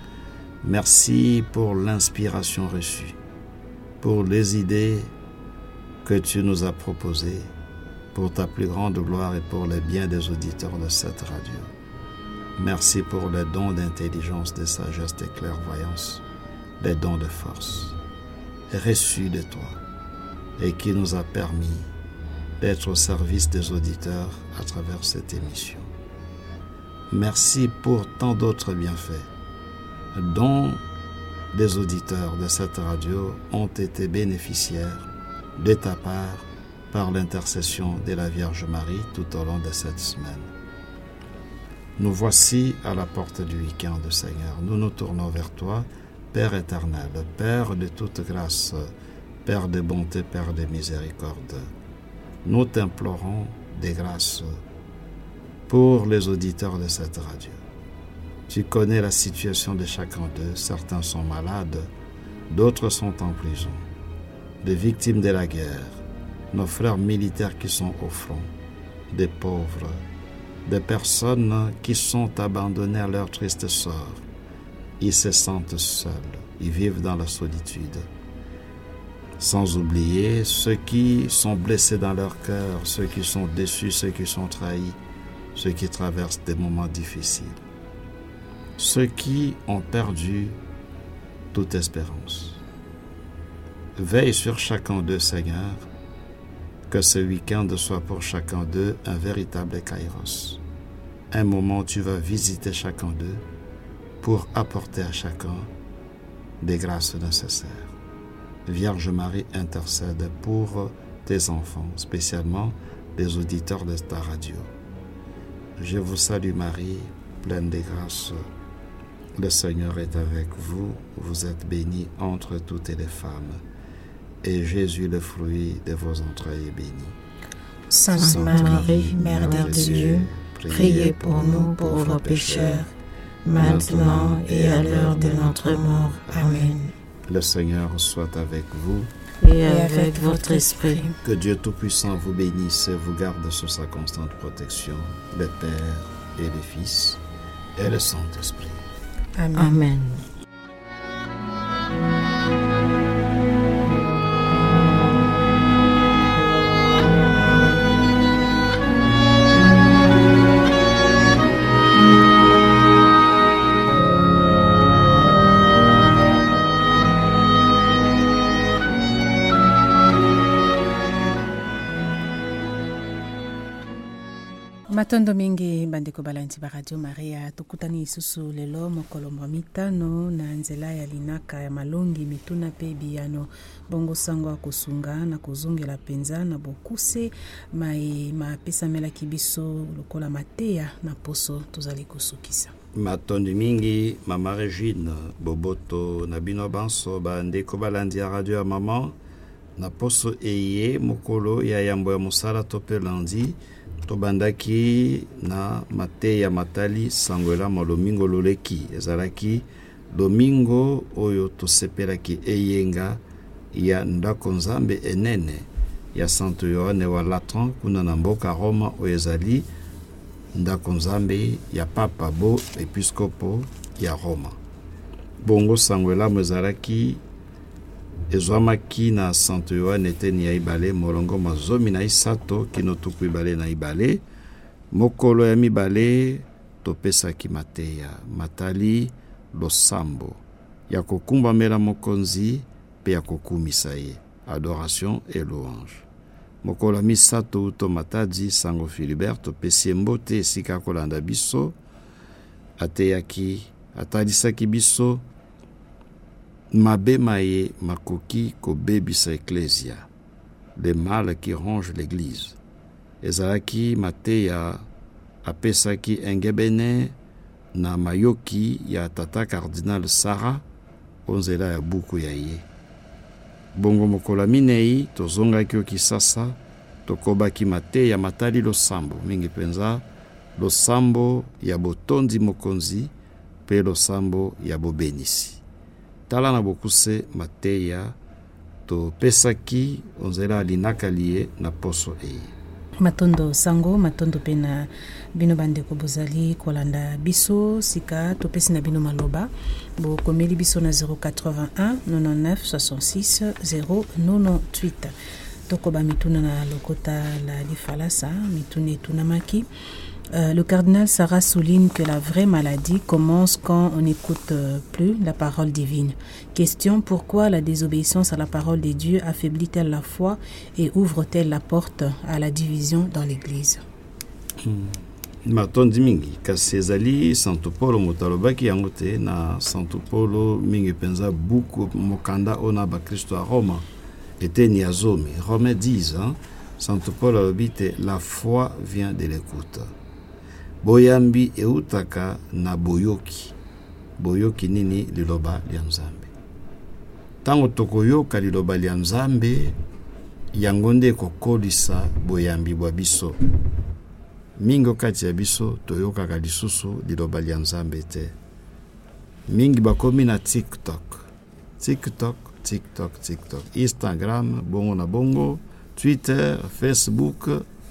Merci pour l'inspiration reçue, pour les idées que tu nous as proposées, pour ta plus grande gloire et pour le bien des auditeurs de cette radio. Merci pour les dons d'intelligence, de sagesse, de clairvoyance, les dons de force, reçus de toi et qui nous a permis d'être au service des auditeurs à travers cette émission. Merci pour tant d'autres bienfaits dont des auditeurs de cette radio ont été bénéficiaires de ta part par l'intercession de la Vierge Marie tout au long de cette semaine. Nous voici à la porte du week-end, Seigneur. Nous nous tournons vers toi, Père éternel, Père de toute grâce, Père de bonté, Père de miséricorde. Nous t'implorons des grâces pour les auditeurs de cette radio. Tu connais la situation de chacun d'eux. Certains sont malades, d'autres sont en prison. Des victimes de la guerre, nos frères militaires qui sont au front, des pauvres, des personnes qui sont abandonnées à leur triste sort. Ils se sentent seuls, ils vivent dans la solitude. Sans oublier ceux qui sont blessés dans leur cœur, ceux qui sont déçus, ceux qui sont trahis, ceux qui traversent des moments difficiles. Ceux qui ont perdu toute espérance. Veille sur chacun d'eux, Seigneur, que ce week-end soit pour chacun d'eux un véritable kairos. Un moment où tu vas visiter chacun d'eux pour apporter à chacun des grâces nécessaires. Vierge Marie, intercède pour tes enfants, spécialement les auditeurs de ta radio. Je vous salue Marie, pleine de grâce. Le Seigneur est avec vous, vous êtes bénie entre toutes les femmes, et Jésus, le fruit de vos entrailles, est béni. Sainte, Sainte Marie, Marie, Mère Mère de de Dieu, Dieu, priez pour nous pauvres pécheurs, maintenant et à l'heure de notre mort. Amen. Le Seigneur soit avec vous. Et avec votre esprit. Que Dieu Tout-Puissant vous bénisse et vous garde sous sa constante protection, le Père et le Fils et le Saint-Esprit. Amen. Amen. Matondo mingi bandeko balanzi ba Radio Maria tukutani isusu lelo mokolo mwa mitano na nzela ya linaka ya malongi mituna pe biyano bongo sango ya kosunga na kozongela penza na bokuse mai mapesamela kibiso lokola mateya na poso tozali kosukisa. Matondo mingi Mama Regine Boboto na bino banso bandeko balanzi ya radio ya mama na poso eye mokolo ya yambo ya musala tope lundi tobandaki na mateya matali sangoela malomingo loleki ezalaki domingo oyo tosepelaki eyenga ya ndako nzambe enene ya Santo Yohane wa Latran kuna na mboka Roma oyo ezali ndako nzambe ya Papa Bo Episkopo ya Roma. Bongo sangoela mezalaki ezwamaki na Santo Yohane eteni ya ibale molongo mazomi na isato kino tuku ibale na ibale mokolo ya mibale topesaki mateya matali losambo ya kokumbamela mokonzi pe akokumisa ye. Adoration et louange. Mokolo misato uto matadi Sango Philibert topesi mbote esika kolanda biso ateyaki atalisaki biso mabema ye makoki kobebisa eklesia, le mal qui ronge l'église. Ezalaki mateya apesaki engebene na mayoki ya tata cardinal Sarah onzela ya buku ya ye. Bongo mokolo minei tozongaki okisasa tokobaki mateya matali losambo mingi penza, losambo ya botondi mokonzi pe losambo ya bobenisi. Tala na bokuse mateya to pesaki onzela linakalie na poso e. Matondo sango, matondo pena bino bandeko bozali kolanda biso sika topesi na bino maloba bo komeli biso na zéro quatre-vingt-un quatre-vingt-neuf soixante-six zéro quatre-vingt-huit. Tokoba mituna na lokota la lifalasa mitune tunamaki. Euh, le cardinal Sarah souligne que la vraie maladie commence quand on n'écoute euh, plus la parole divine. Question: pourquoi la désobéissance à la parole de Dieu affaiblit-elle la foi et ouvre-t-elle la porte à la division dans l'Église? Matondi mingi kasi ezali Santo Paulo motalobaki yango te na Santo Paulo mingi penza buku mokanda ona ba Kristo a Roma était ni azome. Romains dix, hein? Santo Paulo alobite la foi vient de l'écoute. Boyambi eutaka na boyoki. Boyoki nini liloba lya Nzambe. Tango tokoyoka liloba lya Nzambe yangonde kokolisa boyambi bwa biso. Mingo kati ya biso toyoka ka lisusu liloba lya Nzambe te. Mingi bakomi na TikTok. TikTok, TikTok, TikTok. Instagram, bongo na bongo, Twitter, Facebook.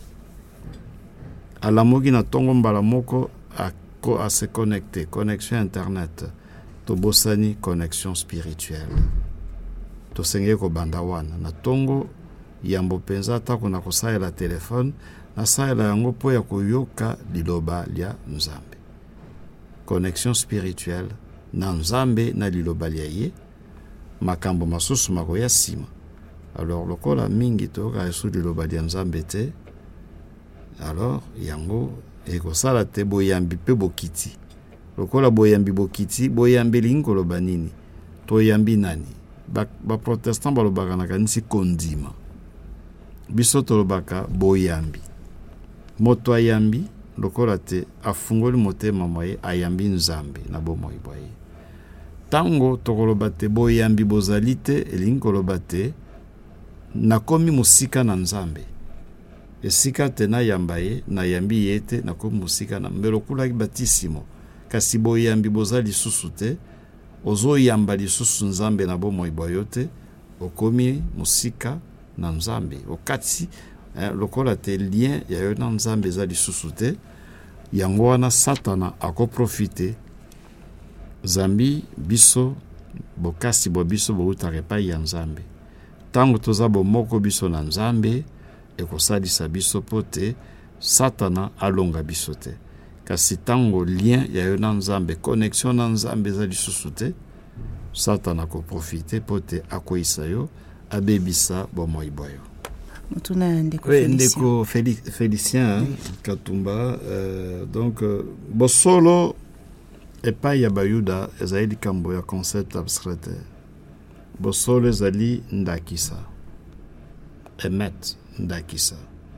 Alamogi na tongo mbala moko a, a se connecter, connexion internet. Tobosani connexion spirituelle. Tosenge ko bandawana na tongo yambo penza tako na kosaya la telefone na saya la yango po ya koyoka liloba lya Nzambe. Connexion spirituelle na Nzambe na liloba lya ye makambo masusu makoya sima. Alors lokola mingi toka esu liloba lya Nzambe te, alors yango ekosala te boyambi pe bokiti. Lokola boyambi bokiti, boyambi linkoloba nini? Toyambi nani? Ba, ba protestant balobaka na kanisi kondima. Biso tolobaka boyambi. Moto ayambi lokola te afungoli motema mwaye ayambi Nzambe na bomoi bwaye. Tango tokoloba te boyambi bozali te linkoloba te nakomi musika na Nzambe. Esika te na yambaye na yambi yete nakomi musika na mbelo kula batisimo. Kasi boyambi bozali susu te ozo yamba lisusu Nzambe na bomoi boyote okomi musika na Nzambe. Okati eh, lokola te lien ya yo na Nzambe za lisusu te yango wana Satana ako profite zambi biso bokasi bo biso bo utarepa ya Nzambe. Tango toza bo moko biso na Nzambe ekosalisa biso pote Satana alonga biso te. Kasi tango lien ya yo na Nzambe, connexion na Nzambe za lisusu te, Satana ko profite pote akoisa yo abebisa bo moiboyo. Mutuna ndeko oui, Félicien. Ndeko Féli- Félicien oui. Katumba euh, donc euh, bosolo epai ya bayuda ezali kambo ya concept abstrait. Bosolo ezali ndakisa. Emet ndakisa.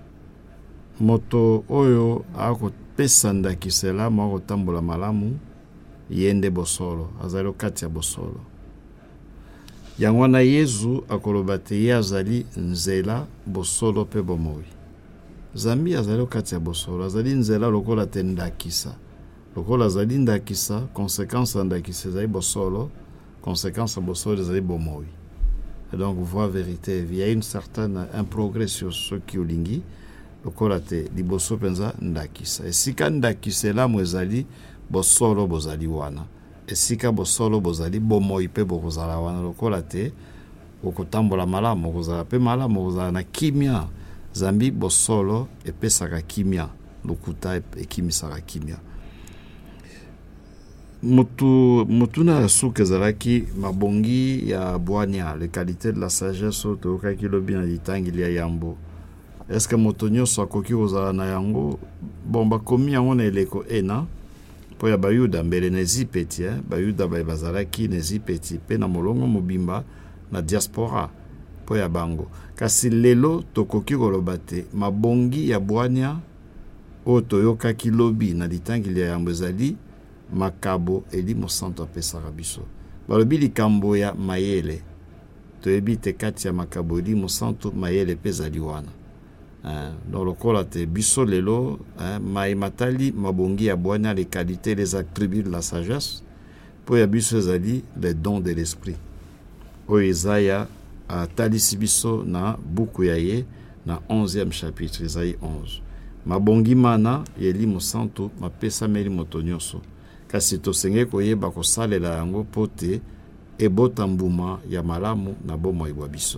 Moto oyo ako pesa ndakisela moko tambola malamu yende bosolo azali kati ya bosolo. Yango na Yesu akoloba te ye azali nzela bosolo pe bomoi. Zambi azali kati ya bosolo azali nzela lokola te ndakisa. Lokola azali ndakisa, conséquence ndakisa ezali bosolo, conséquence bosolo ezali bomoi. Et donc voix vérité, il y a une certaine un progrès sur ce qui olingi lokola te liboso penza ndakisa. Esika ndakisa la mwezali bosolo bozali wana. Esika bosolo bozali bomoi pe bokozala wana lokola te okotambola malamu okozala pe malamu okozala na kimia. Zambi bosolo epesaka kimia lokuta ekimisaka kimia. Motu mutuna suke zalaki mabongi ya bwania, les qualités de la sagesse to kaki lobi na litangi ya yambo. Est-ce que motonyo so koki ozala na yango bomba komi yango na eleko ena po ya bayuda mbele nezi peti eh bayuda ba bazalaki nezi peti pe na molongo mobimba na diaspora po ya bango kasi lelo tokoki koloba te mabongi ya bwania o toyokaki lobi na litangi ya yambo ezali makabo eli mosanto apesaka biso balobi likambo ya mayele toyebi te kati ya makabo eli mosanto mayele pe ezali wana dans le kola te biso lelo mai matali mabongi ya bwania les qualités les attributs de la sagesse po ya biso ezali les dons de l'esprit oyo Isaya atalisi biso na buku ya ye na onzième chapitre Isaïe onze mabongi mana yeli mosanto mapesameli moto nyonso kasi tosenge koyeba kosalela yango po te ebota mbuma ya malamu na bomoi bwa biso.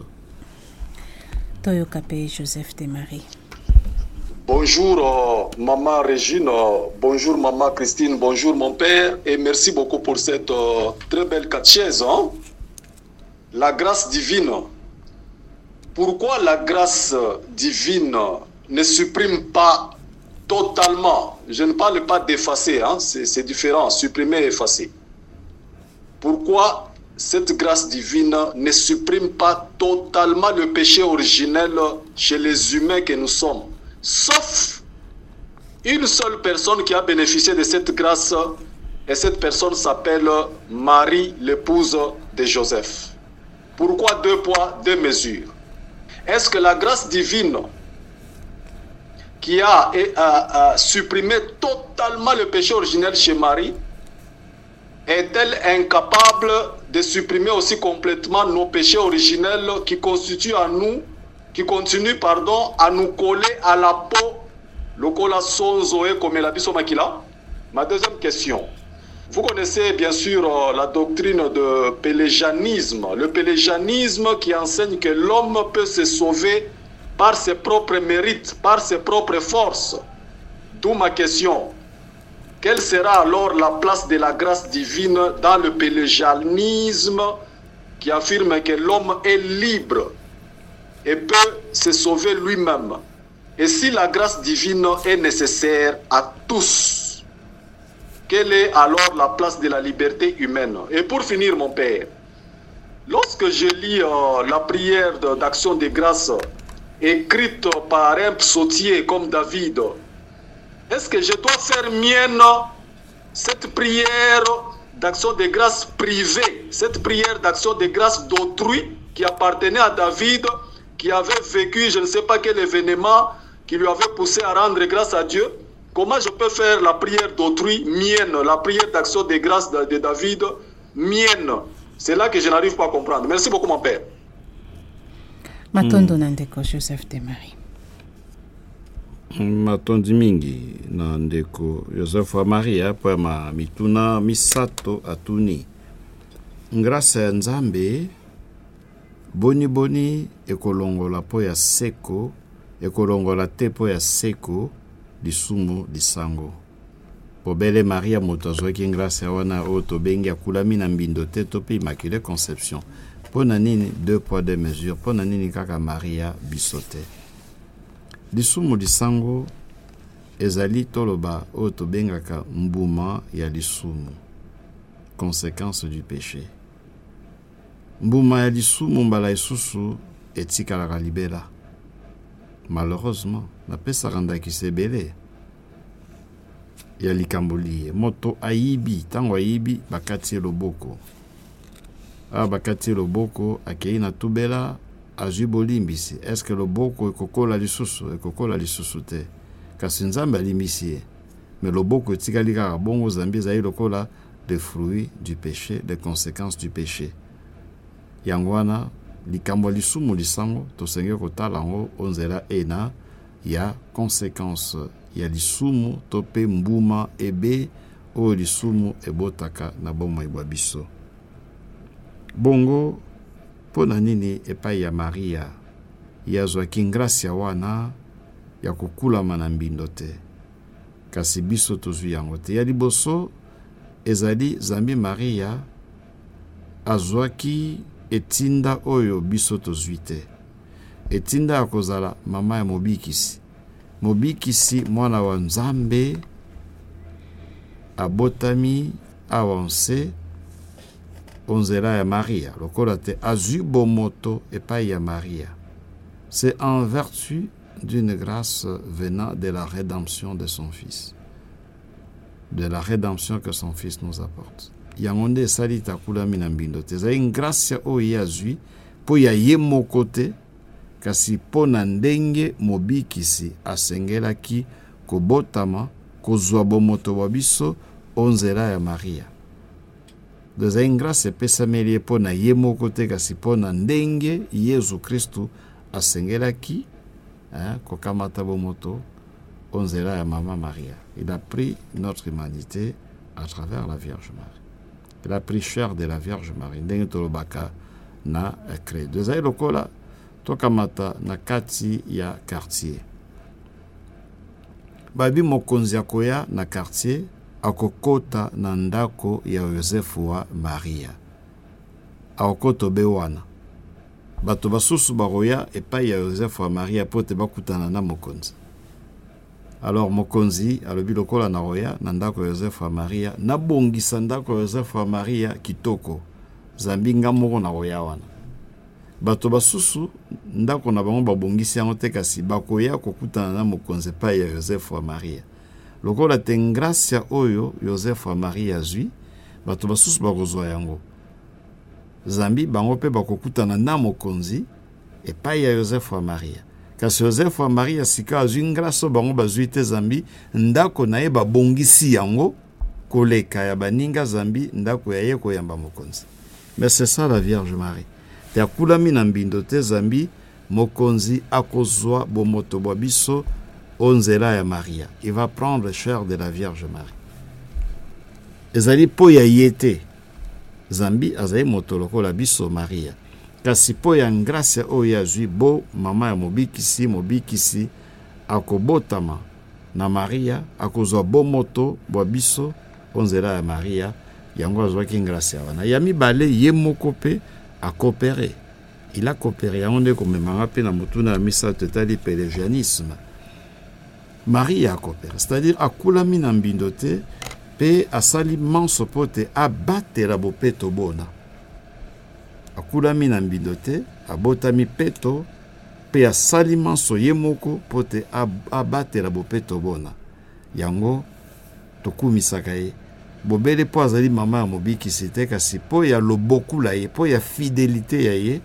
Toyokape Joseph de Marie. Bonjour euh, maman Régine, euh, bonjour maman Christine, bonjour mon père et merci beaucoup pour cette euh, très belle catéchèse. Hein? La grâce divine. Pourquoi la grâce divine ne supprime pas totalement? Je ne parle pas d'effacer, hein? C'est différent, supprimer et effacer. Pourquoi cette grâce divine ne supprime pas totalement le péché originel chez les humains que nous sommes, sauf une seule personne qui a bénéficié de cette grâce, et cette personne s'appelle Marie, l'épouse de Joseph. Pourquoi deux poids, deux mesures? Est-ce que la grâce divine qui a, a, a supprimé totalement le péché originel chez Marie est-elle incapable de supprimer aussi complètement nos péchés originels qui constituent à nous, qui continuent pardon, à nous coller à la peau, le cola sonzoé comme la bisomakila? Ma deuxième question. Vous connaissez bien sûr la doctrine de pélégianisme, le pélégianisme qui enseigne que l'homme peut se sauver par ses propres mérites, par ses propres forces. D'où ma question. Quelle sera alors la place de la grâce divine dans le pélégianisme qui affirme que l'homme est libre et peut se sauver lui-même? Et si la grâce divine est nécessaire à tous, quelle est alors la place de la liberté humaine? Et pour finir, mon père, lorsque je lis euh, la prière d'action de grâce écrite par un psautier comme David, est-ce que je dois faire mienne cette prière d'action de grâce privée, cette prière d'action de grâce d'autrui qui appartenait à David, qui avait vécu je ne sais pas quel événement qui lui avait poussé à rendre grâce à Dieu? Comment je peux faire la prière d'autrui mienne, la prière d'action de grâce de, de David mienne? C'est là que je n'arrive pas à comprendre. Merci beaucoup mon père. Matondo Nandeko Joseph de Marie. Matondi mingi na ndeko Joseph wa Maria po ma mituna misato atuni. Grâce ya Nzambe boni boni ekolongola po ya seko ekolongola te po ya seko lisumu lisango. Pobele Maria moto azwaki grâce ya wana o tobengi akulami na mbindo te to pe Immaculée Conception. Pona nini deux poids deux mesures, pona nini kaka Maria bisote. Lisumu lisango ezali toloba o tobengaka mbuma ya lisumu, conséquence du péché. Mbuma ya lisumu mbala isusu etikalaka libela. Malheureusement, na pesa randa kisebele ya likamboli moto ayibi tango ayibi bakati loboko. A bakati loboko akei na tubela azibolimbisi. Est-ce que loboko ekokola lisusu ekokola lisusu te? Kasi Nzambe alimbisi. Mais loboko etikali kaka bongo Zambi ezali lokola des fruits du péché, des conséquences du péché. Yango wana likambo lisumu lisango tosenge kotala ngo onzela ena ya conséquence ya lisumu tope mbuma ebe o lisumu ebotaka na bomo ibwa biso. Bongo pona nini epai ya Maria yazwaki grâce ya wana ya kokulama na mbindo te? Kasi biso tozwi yango te. Ya liboso ezali zambi Maria azwaki etinda oyo biso tozwi te. Etinda akozala mama ya mobikisi. Mobikisi mwana wa Nzambe abotami avanse onzela ya Maria. Lokola te azwi bomoto epai ya Maria. C'est en vertu d'une grâce venant de la rédemption de son Fils. De la rédemption que son Fils nous apporte. Yangonde salita kula minambindo. Teza une grâce oyo yazwi po ya ye moko te kasi po na ndenge mobikisi asengelaki kobotama kozwa bomoto wa biso onzela ya Maria. Teza une grâce epesameli po na ye moko te kasi po na ndenge Yesu Kristu asengelaki hein, kokamata bomoto onzela ya mama Maria. Il a pris notre humanité à travers la Vierge Marie. Il a pris chair de la Vierge Marie. Ndenge tolobaka na créé. Deuxième lokola tokamata na kati ya quartier. Babi mokonzi akoya na quartier akokota na ndako ya Yosefu wa Maria. Akokoto bewana. Bato basusu baroya epai ya Yosefu wa Maria pote bakutana na mokonzi. Alors mokonzi alobi lokola na roya na ndako ya Yosefu wa Maria na bongisa ndako ya Yosefu wa Maria kitoko zambi ngamoko na roya wana. Bato basusu ndako na bango babongisi yango te kasi bakoya kokutana na mokonzi epai ya Yosefu wa Maria. Lokola te gracia oyo Yosefu wa Maria zwi bato basusu bakozwa yango. Zambi bango pe bakokutana na mokonzi epai ya Yosefu wa Maria. Kasi Yosefu wa Maria sika azwi ngraso bango bazwi te zambi ndako na ye babongisi yango koleka ya baninga zambi ndako ya ye koyamba mokonzi. Mais c'est ça la Vierge Marie. Te akulami na mbindo te zambi mokonzi akozwa bomoto bwa biso onzela ya Maria. Il va prendre chair de la Vierge Marie. Ezali po ya yete zambi azali moto lokola biso Maria. Kasi po ya ngracia oyo azwi bo mama ya mobikisi mobikisi akobotama na Maria akozwa bo moto bwa biso onzela ya Maria yango azwaki ngracia wana. Ya mibale ye moko pe a coopéré. Il a coopéré yango nde komemanga pe na mutuna ya misa totali pélégianisme. Maria a coopéré, c'est-à-dire akulami na mbindo te pe asali manso pote abatela bopeto bona. Akulami na mbindo te abotami peto pe asali manso ye moko pote abatela bopeto bona. Yango tokumisaka ye bobele po azali mama ya mobikisi te kasi po ya loboku la ye po ya fidélité ya ye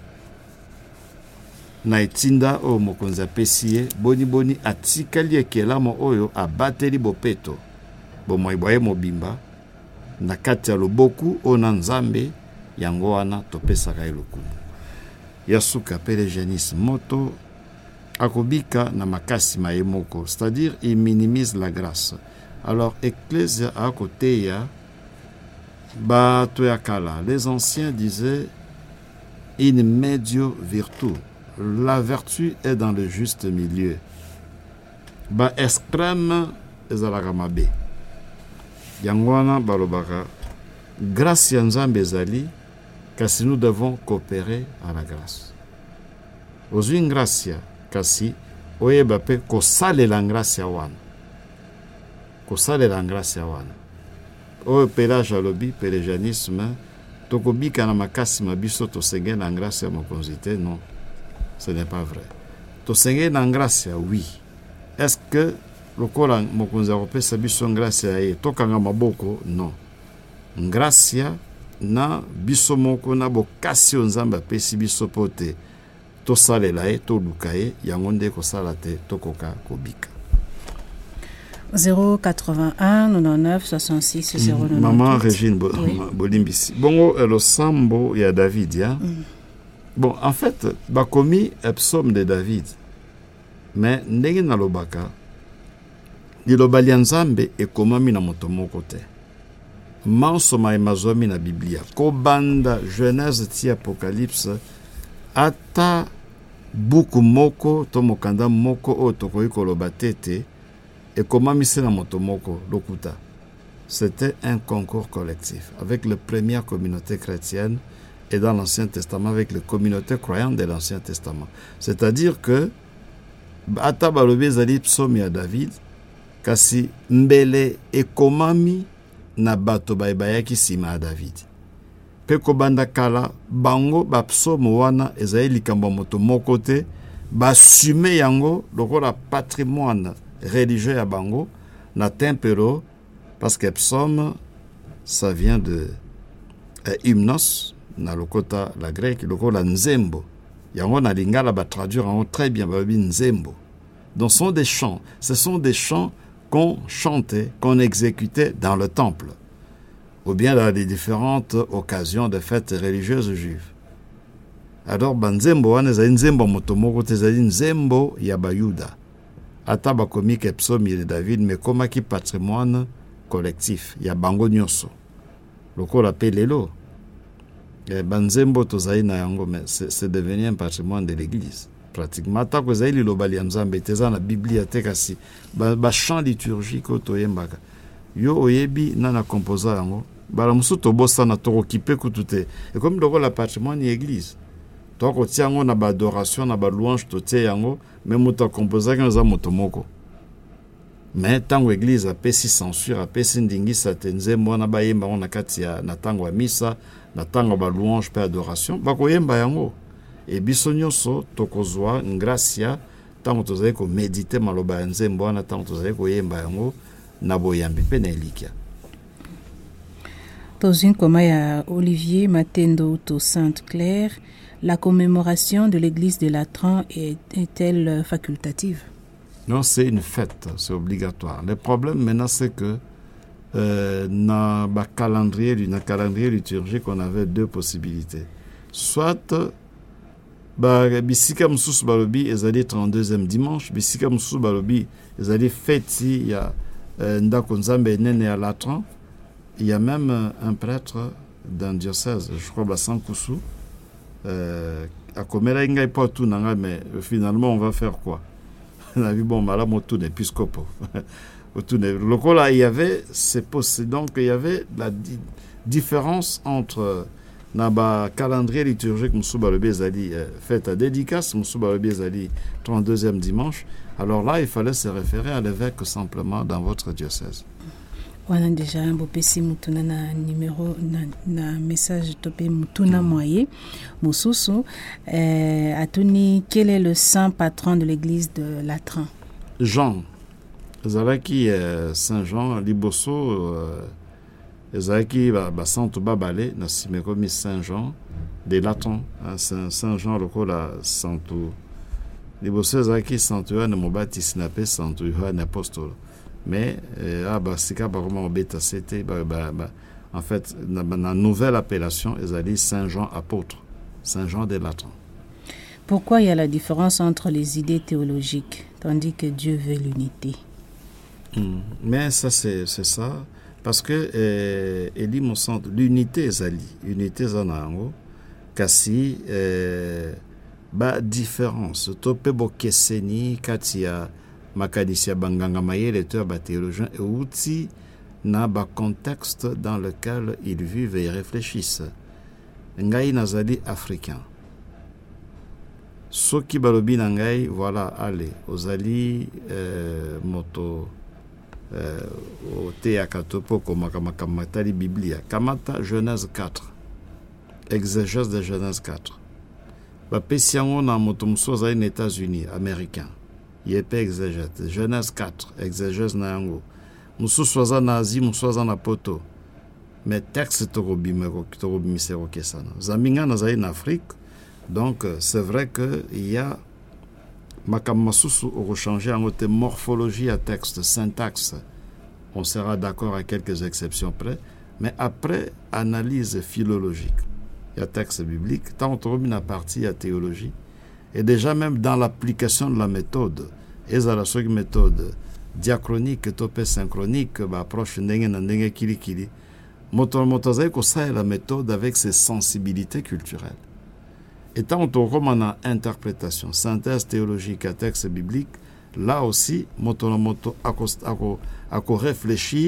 na etinda oyo mokonzi apesi ye boni boni atikali ekelamo oyo abateli bopeto bomoi bwa ye mobimba na kati ya loboku oyo na Nzambe yango wana topesaka ye lokumu. Ya suka pélégianisme moto akobika na makasi maye moko, c'est-à-dire il minimise la grâce. Alors Ecclésia à côté ya bato ya kala, les anciens disaient in medio virtu. La vertu est dans le juste milieu. Ba extrême ezalaka mabe. Yangwana balobaka grâce ya Nzambe ezali kasi nous devons coopérer à la grâce. Ozwi gracia kasi oyeba pe kosalela gracia wana. Kosalela gracia wana. Oyo pelage alobi pélégianisme tokobika na makasi mabiso tosenge na gracia mokonzi te, non. Ce n'est pas vrai. Tosenge na gracia, oui. Est-ce que lokola mokonzi akopesa biso gracia ye tokanga maboko? Non. Gracia na biso moko na bokasi Nzambe apesi biso pote tosalela ye toluka ye yango nde kosala te tokoka kobika. zéro quatre-vingt-un quatre-vingt-neuf soixante-six zéro neuf. Maman Régine Bo, oui. Bolimbisi. Bongo le sambo ya David ya. Mm. Bon, en fait, bakomi psaume de David. Mais ndenge na lobaka liloba lya Nzambe ekomami na moto moko te. Mansoma emazomi na Biblia. Kobanda Genèse ti Apocalypse ata buku moko to mokanda moko o tokoyi koloba tete ekomami se na moto moko lokuta. c'était un concours collectif avec les premières communautés chrétiennes et dans l'Ancien Testament avec les communautés croyantes de l'Ancien Testament. C'est-à-dire que ata balobi ezali psomi ya David kasi mbele ekomami na bato bayaki nsima ya David. Pe kobanda kala bango bapsomo wana ezali likambo moto moko te basume yango lokola patrimoine religieux ya bango na tempero parce que psaume ça vient de euh, hymnos na lokota la grec lokola nzembo yango na lingala ba traduire en très bien ba nzembo. Donc ce sont des chants, ce sont des chants qu'on chantait, qu'on exécutait dans le temple ou bien dans les différentes occasions de fêtes religieuses juives. Alors banzembo wana ezali nzembo moto moko te ezali nzembo ya bayuda ata bakomi ke psomi de David mais komaki patrimoine collectif ya bango nyonso lokola pe lelo eh, banzembo tozali na yango mais c'est, c'est devenu un patrimoine de l'église pratiquement ata ko ezali liloba ya Nzambe teza na biblia te kasi ba, ba chant liturgique otoyembaka yo oyebi nana composa yango bala musu tobosana tokokipe kutu te et comme lokola patrimoine ya église toko tiango na ba adoration na ba louange totie yango même muta composa ka za moto moko mais tango église apesi censure apesi ndingisa te nzembo na bayemba na kati ya na tango ya misa na tango ba louange pe adoration bakoyemba yango e biso nyonso tokozwa gracia tango tozali ko méditer maloba ya nzembo na tango tozali koyemba yango na boyambi pe na elikia. Dans une coma ya Olivier Matendo to Sainte-Claire, la commémoration de l'église de Latran est, est-elle facultative? Non, c'est une fête, c'est obligatoire. Le problème maintenant, c'est que euh, dans le calendrier, dans le calendrier liturgique, on avait deux possibilités. Soit, bah, bisika mususu balobi, ezali trente-deuxième dimanche, bisika mususu balobi, ezali fête, il y a ndako nzambe nene à Latran. Il y a même un prêtre d'un diocèse, je crois, Bassankousou, euh, à Komela Inga pas tout nanga, mais finalement, on va faire quoi? On a vu, bon, madame, autour d'épiscopo. Le là, il y avait, c'est possible. Donc, il y avait la di- différence entre le calendrier liturgique, Moussouba le Bézali, fête à dédicace, Moussouba le Bézali, trente-deuxième dimanche. Alors là, il fallait se référer à l'évêque simplement dans votre diocèse. On a déjà un beau pessi mutuna na numéro na, na message topé mutuna moye mususu euh, atuni quel est le saint patron de l'église de Latran? Jean. Ezalaki euh, Saint Jean liboso euh, ezalaki ba, ba santo babale na simekomi Saint Jean de Latran, hein, Saint, Saint Jean lokola santo liboso ezalaki santo Yohane Mobatisi na pe santo Yohane apostole. Mais euh, ah bah c'est pas vraiment bêta c'était bah, bah, bah, en fait la nouvelle appellation ils allaient Saint Jean apôtre, Saint Jean de Latran. Pourquoi il y a la différence entre les idées théologiques tandis que Dieu veut l'unité? Mmh. Mais ça c'est c'est ça parce que euh, Eli mon centre l'unité ezali unité zanango kasi euh, ba différence tope bokeseni katia makanisi banganga mayele to ba théologien et outil na ba contexte dans lequel ils vivent et réfléchissent. Ngai nazali africain. Soki balobi ngai voilà allez ozali euh, moto euh, au théakatopo komakamaka matali biblia kamata Genèse quatre. Exégèse de Genèse quatre. Ba pesiango na moto muso aux États-Unis américains. Yépe exégète. Genèse quatre, exégèse na yango. Moussou soza na Asie, moussou soza na poto. Mais texte torobimero, torobimisero kesana. Zaminga na zaï en Afrique. Donc, c'est vrai qu'il y a makamasusu au changer en côté morphologie à texte, syntaxe. On sera d'accord à quelques exceptions près. Mais après, analyse philologique. Il y a texte biblique. Tant on la partie à théologie. Et déjà même dans l'application de la méthode, et à la seconde méthode diachronique, topé synchronique, bah approche ndenge na ndenge kili kili. Moto motozaï ko ça est la méthode avec ses sensibilités culturelles. Et tant on recommande interprétation, synthèse théologique à texte biblique, là aussi moto moto à ko réfléchir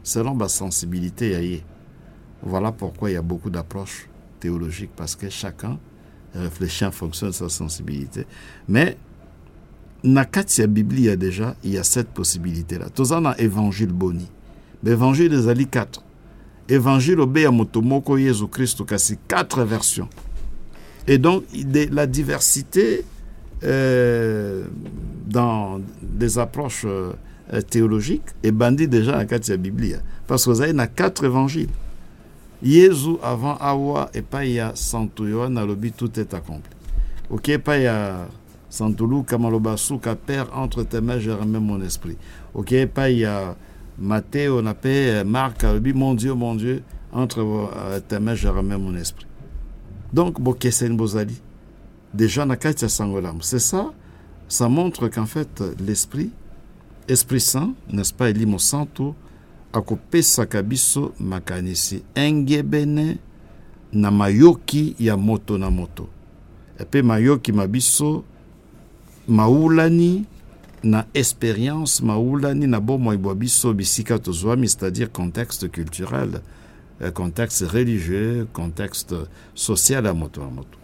selon ma sensibilité yaye. Voilà pourquoi il y a beaucoup d'approches théologiques, parce que chacun réfléchit en fonction de sa sensibilité. Mais na kati ya Bible ya déjà, il y a cette possibilité-là. Toza na évangile boni. L'évangile des Ali quatre. Évangile obe ya motomoko Yesu Christ kasi quatre versions. Et donc la diversité euh, dans des approches euh, théologiques est bandie déjà na kati ya Bible. Parce que vous avez na quatre évangiles. Yesu avant Awa et pas ya Santo Yohana lobi tout est accompli. OK, pas ya Santo Luca malobasu ka Père entre tes mains je remets mon esprit. OK, pas ya Matthieu on appelle Marc lobi mon Dieu mon Dieu entre euh, tes mains je remets mon esprit. Donc bokesen bozali déjà na kati ya sangolam. C'est ça, ça montre qu'en fait l'esprit Esprit Saint, n'est-ce pas, Elimo Santo akopesaka biso makanisi engebene na mayoki ya moto na moto. Epe mayoki mabiso maulani na expérience maulani na bomo ibwa biso bisika tozwami, c'est-à-dire contexte culturel, contexte religieux, contexte social à moto à moto.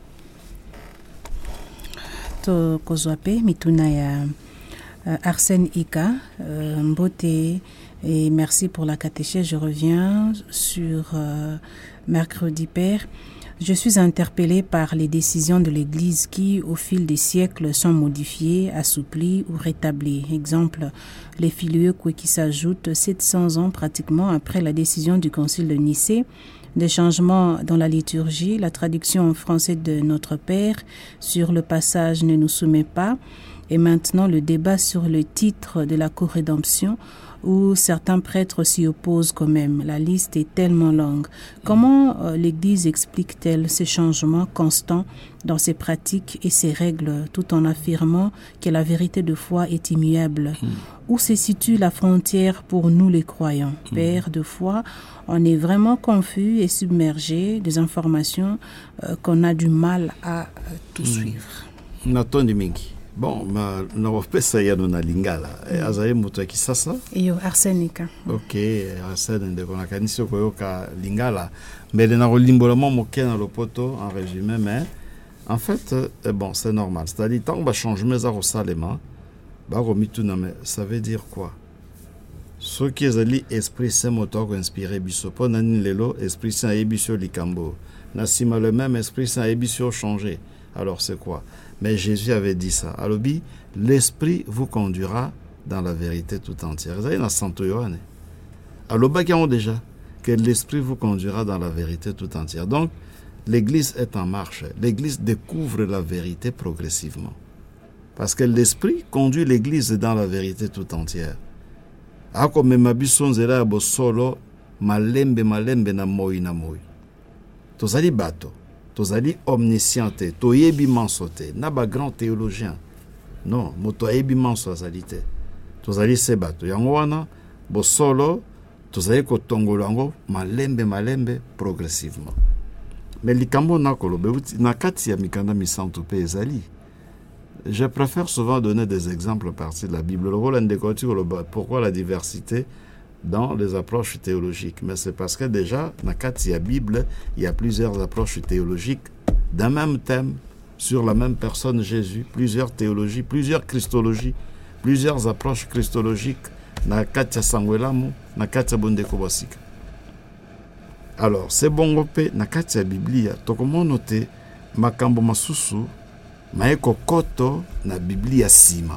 To kozwape mituna ya uh, Arsène Ika uh, Mbote. Et merci pour la catéchèse. Je reviens sur euh, mercredi Père. Je suis interpellée par les décisions de l'Église qui, au fil des siècles, sont modifiées, assouplies ou rétablies. Exemple, les filieux qui s'ajoutent sept cents ans pratiquement après la décision du Concile de Nicée. Des changements dans la liturgie, la traduction en français de Notre Père sur le passage ne nous soumet pas. Et maintenant, le débat sur le titre de la co-rédemption, où certains prêtres s'y opposent quand même. La liste est tellement longue. Comment euh, l'Église explique-t-elle ces changements constants dans ses pratiques et ses règles, tout en affirmant que la vérité de foi est immuable? Mmh. Où se situe la frontière pour nous les croyants? Mmh. Père de foi, on est vraiment confus et submergé des informations euh, qu'on a du mal à euh, tout mmh. suivre. Natondi mingi. Bon, ma nawapesa ya na lingala. Mm. Azaye mutu ya kisasa. Iyo Arsenika. OK, Arsène ndeko na kanisi koyoka lingala. Mais le na rolimbola mo moke na lopoto en résumé, mais en fait euh, bon, c'est normal. C'est-à-dire tant ba changement za rosalema, ba romituna, mais ça veut dire quoi? Ce qui est ali esprit saint moto ko inspiré biso po nani lelo esprit saint ebisio likambo. Na sima le même esprit saint ebisio changé. Alors c'est quoi? Mais Jésus avait dit ça. Alobi, l'esprit vous conduira dans la vérité tout entière. Vous avez dans Santo Yohane. Aloba qui ont déjà que l'esprit vous conduira dans la vérité tout entière. Donc, l'Église est en marche. L'Église découvre la vérité progressivement. Parce que l'esprit conduit l'Église dans la vérité tout entière. Ako memabiso nzela bo solo malembe malembe na moi na moi. Tozali bato. Tozali omnisciente, toyebi mansote, naba grand théologien. Non, moto yebi manso azalite. Tozali sebato. Yango wana bo solo tozali ko tongolo yango malembe malembe progressivement. Mais likambo na kolobe na kati ya mikanda misanto pe ezali. Je préfère souvent donner des exemples à partir de la Bible. Le rôle de pourquoi la diversité dans les approches théologiques? Mais c'est parce que déjà, dans la Bible, il y a plusieurs approches théologiques d'un même thème, sur la même personne Jésus, plusieurs théologies, plusieurs christologies, plusieurs approches christologiques dans la Sangwelamu, dans la Bondeko Basika. Alors, c'est bon, dans la Bible, tout le monde note, makambo masusu, maeko koto na Biblia sima.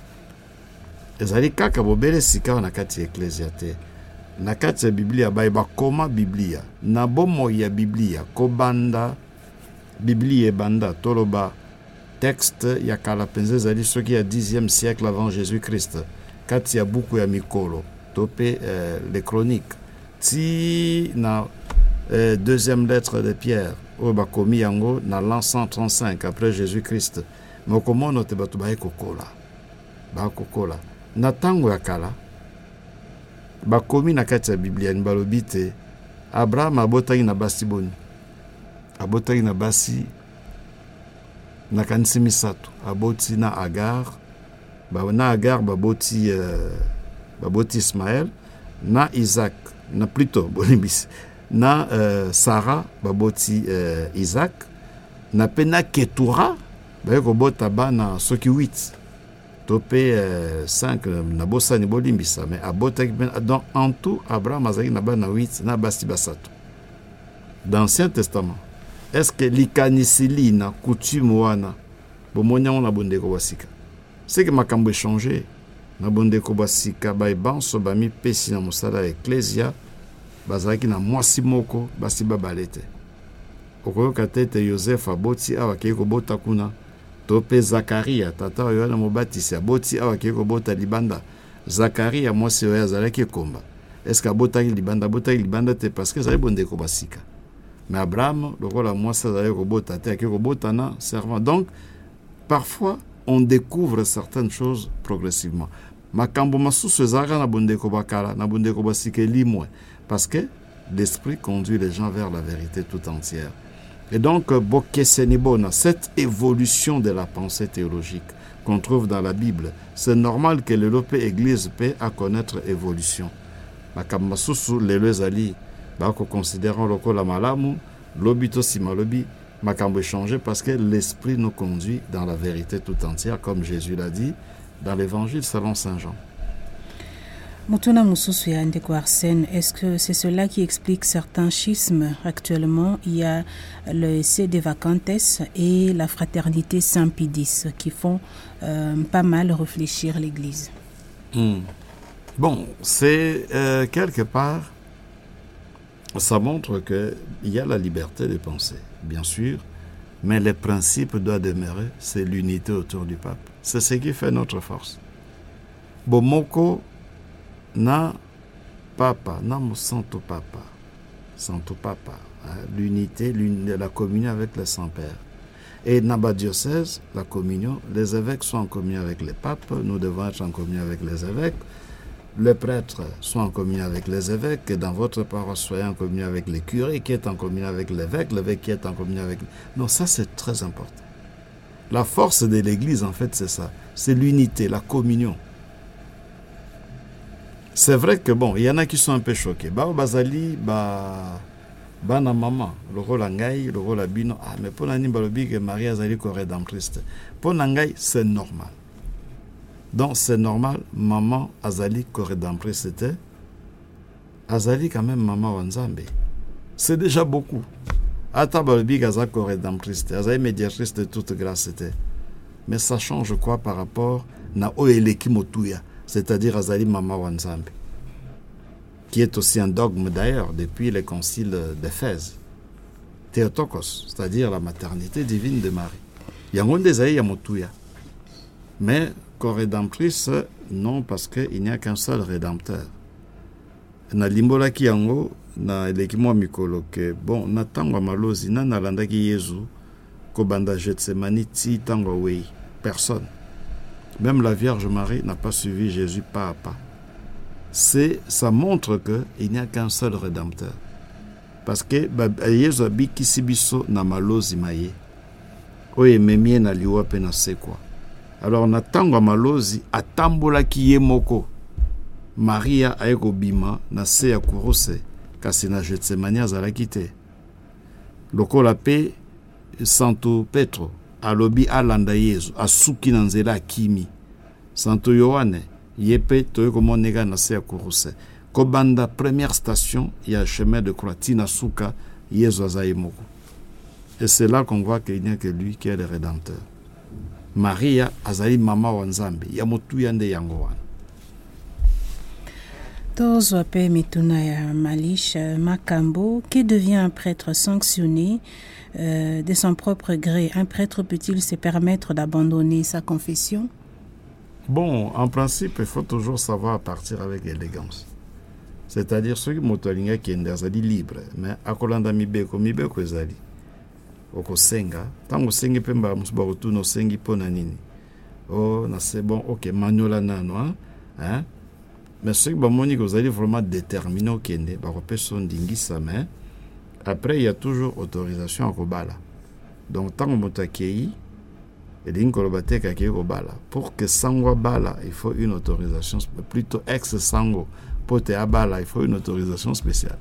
Ezali kaka bobele sika na kati eklesia te. Na kati ya Biblia ba koma Biblia. Na bomo ya Biblia kobanda Biblia banda toloba texte ya kala penze ezali soki ya dixième siècle avant Jésus-Christ. Kati ya buku ya mikolo topé euh, les chroniques. Ti na euh, deuxième lettre de Pierre o ba komi yango na l'an cent trente-cinq après Jésus-Christ. Mokomo no te batu ba ekokola. Ba kokola. Na tango ya kala bakomi na kati ya Biblia ni balobi te Abraham abotaki na basi boni, abotaki na basi na kanisi misato, aboti na Agar, ba na Agar baboti uh, baboti Ismaël, na Isaac na plutôt bolimbisi na euh, Sarah baboti euh, Isaac na pe na Ketura ba ko bota bana soki huit topé euh, cinq na bosani bolimbisa mais abota donc en tout Abraham azaki na bana huit na basi basato dans l'Ancien Testament. Est-ce que likanisili na coutume wana bomonya na bondeko basika c'est que makambo échangé na bondeko basika ba banso ba mi pesi na musala ecclesia bazaki na mwasi moko basi babalete okoyoka tete Joseph aboti awa keko bota kuna tope Zakaria tata Yohana Mobatisi aboti awa keko bota libanda Zakaria mwasi oya azalaki komba est-ce que abotaki libanda botaki libanda te parce que zali bondeko basika mais Abraham lokola mwasi azalaki kobota te akeki kobota na servant. Donc parfois on découvre certaines choses progressivement. Makambo masusu ezalaka na bondeko bakala na bondeko basika limwe parce que l'esprit conduit les gens vers la vérité tout entière. Et donc, Bokesenibona, cette évolution de la pensée théologique qu'on trouve dans la Bible, c'est normal que l'Europe Église paie à connaître évolution. Makamasusu, les lezali, bako considérant loko la malamu, lobito simalobi, makambo échangé parce que l'esprit nous conduit dans la vérité tout entière, comme Jésus l'a dit dans l'évangile selon Saint Jean. Mutuna Mususu ya Ndeko Arsène, est-ce que c'est cela qui explique certains schismes actuellement? Il y a le C D Vacantes et la fraternité Saint-Pidis qui font euh, pas mal réfléchir l'Église. Hmm. Bon, c'est euh, quelque part, ça montre qu'il y a la liberté de penser, bien sûr, mais le principe doit demeurer, c'est l'unité autour du pape. C'est ce qui fait notre force. Bomoko na papa, na mo santo papa, santo papa, hein, l'unité, l'unité, la communion avec le Saint-Père. Et na ba diocèse, la communion, les évêques sont en communion avec les papes, nous devons être en communion avec les évêques, les prêtres sont en communion avec les évêques, et dans votre paroisse, soyez en communion avec les curés, qui est en communion avec l'évêque, l'évêque qui est en communion avec... Non, ça c'est très important. La force de l'Église, en fait, c'est ça, c'est l'unité, la communion. C'est vrai que bon, il y en a qui sont un peu choqués. Bah, bazali, bah, bah, na maman, le rôle angai, le rôle abino. Ah, mais pour l'année, balobi que Marie azali co-rédemptrice. Pour l'angai, c'est normal. Donc, c'est normal, maman azali co-rédemptrice, c'était. Azali, quand même, maman wanzambe. C'est déjà beaucoup. Ata balobi azali co-rédemptrice, azali médiatrice de toute grâce, c'était. Mais ça change quoi par rapport na oeleki motuya? C'est-à-dire Azali Mama Wanzambe, qui est aussi un dogme d'ailleurs depuis les conciles d'Éphèse. Théotokos, c'est-à-dire la maternité divine de Marie. Yangonde Zaï Yamotuya. Mais co-rédemptrice, non, parce qu'il n'y a qu'un seul rédempteur. Na limbola ki yango, na elekimo mikolo ke, bon, na tango malozi, na nalanda ki Yezu, ko banda Getsemani ti tango wei, personne. Même la Vierge Marie n'a pas suivi Jésus pas à pas. C'est, ça montre qu'il n'y a qu'un seul rédempteur. Parce que Jésus a dit qu'il na malozi maye. Oye memie na liwa pe na sekwa. Alors na tango malozi atambola ki ye moko. Maria aeko bima na se ya kurose kasi na Getsemani azalaki te. Lokola pe Santo Petro alobi alanda Yesu asuki na nzela akimi. Santo Yohane yepe toyeko monega na se ya kuruse. Kobanda première station, il y a chemin de croix tina suka Yesu azaye moko. Et c'est là qu'on voit qu'il n'y a que lui qui est le rédempteur. Maria azali mama wa Nzambe ya motu yande yango wana. Tozo ape mituna ya Malish Makambo, qui devient un prêtre sanctionné euh, de son propre gré? Un prêtre peut-il se permettre d'abandonner sa confession? Bon, en principe, il faut toujours savoir partir avec élégance. C'est-à-dire ceux qui motolinga qui est libre, mais akolanda mibeko mibeko ezali. Okosenga, tango sengi pemba musbarutu no sengi pona nini. Oh, na c'est bon, OK, manyola nano hein. Mais ceux qui bamoni que vous allez vraiment déterminer au kende, ba repéson dingisa mais après il y a toujours autorisation à kobala. Donc tango motakei et l'inkolobate kake kobala. Pour que sango bala, il faut une autorisation, plutôt ex sango pour te abala, il faut une autorisation spéciale.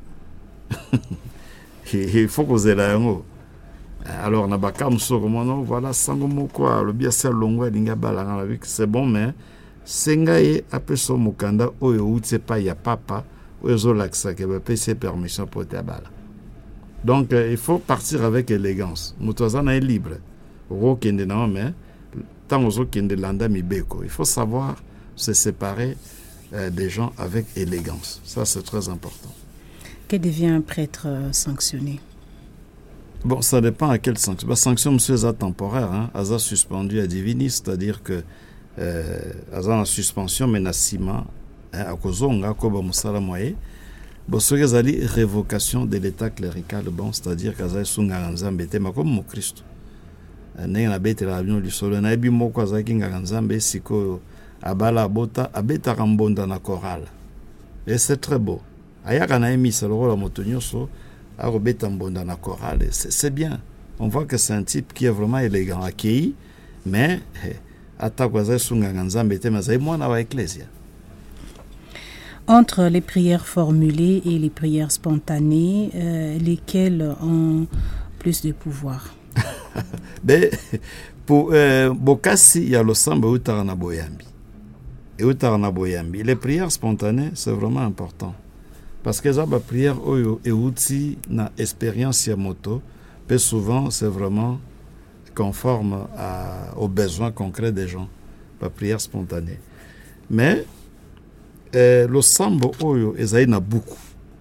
Il faut causer la yango. Alors, na baka musoko mono, voilà, sango moko, le bien c'est longo, linga bala, c'est bon, mais sengaye apeso mukanda oyo utse pa ya papa, oyo laksa ke ba pese permission pour te abala. Donc, euh, il faut partir avec élégance. Mutozana est libre. Ro kende na mais tant ozo kende landa mibeko. Il faut savoir se séparer euh, des gens avec élégance. Ça, c'est très important. Que devient un prêtre euh, sanctionné? Bon, ça dépend à quelle sanction. La sanction, monsieur, est temporaire. Hein. Asa suspendu à divini, c'est-à-dire que euh, Asa en suspension, mais nasima, à kozonga, koba musala moye. Bon, ce que zali révocation de l'état clérical, bon, c'est-à-dire qu'Asa sunga nzambe te, ma comme mon Christ. N'est na bete la avion du sol, na ebi moko Asa kinga nzambe siko abala bota, abeta rambonda na chorale. Et c'est très beau. Ayaka na emi c'est le rôle à motonyoso. C'est bien. On voit que c'est un type qui est vraiment élégant, accueilli, mais entre les prières formulées et les prières spontanées, euh, lesquelles ont plus de pouvoir? Mais pour Bokassi, il y a le samba utarana boyambi. Et utarana boyambi. Les prières spontanées, c'est vraiment important. Parce que la prière et outil na expérience ya moto, peu souvent c'est vraiment conforme à, aux besoins concrets des gens, la prière spontanée. Mais eh, le sambo oyo ezai na beaucoup.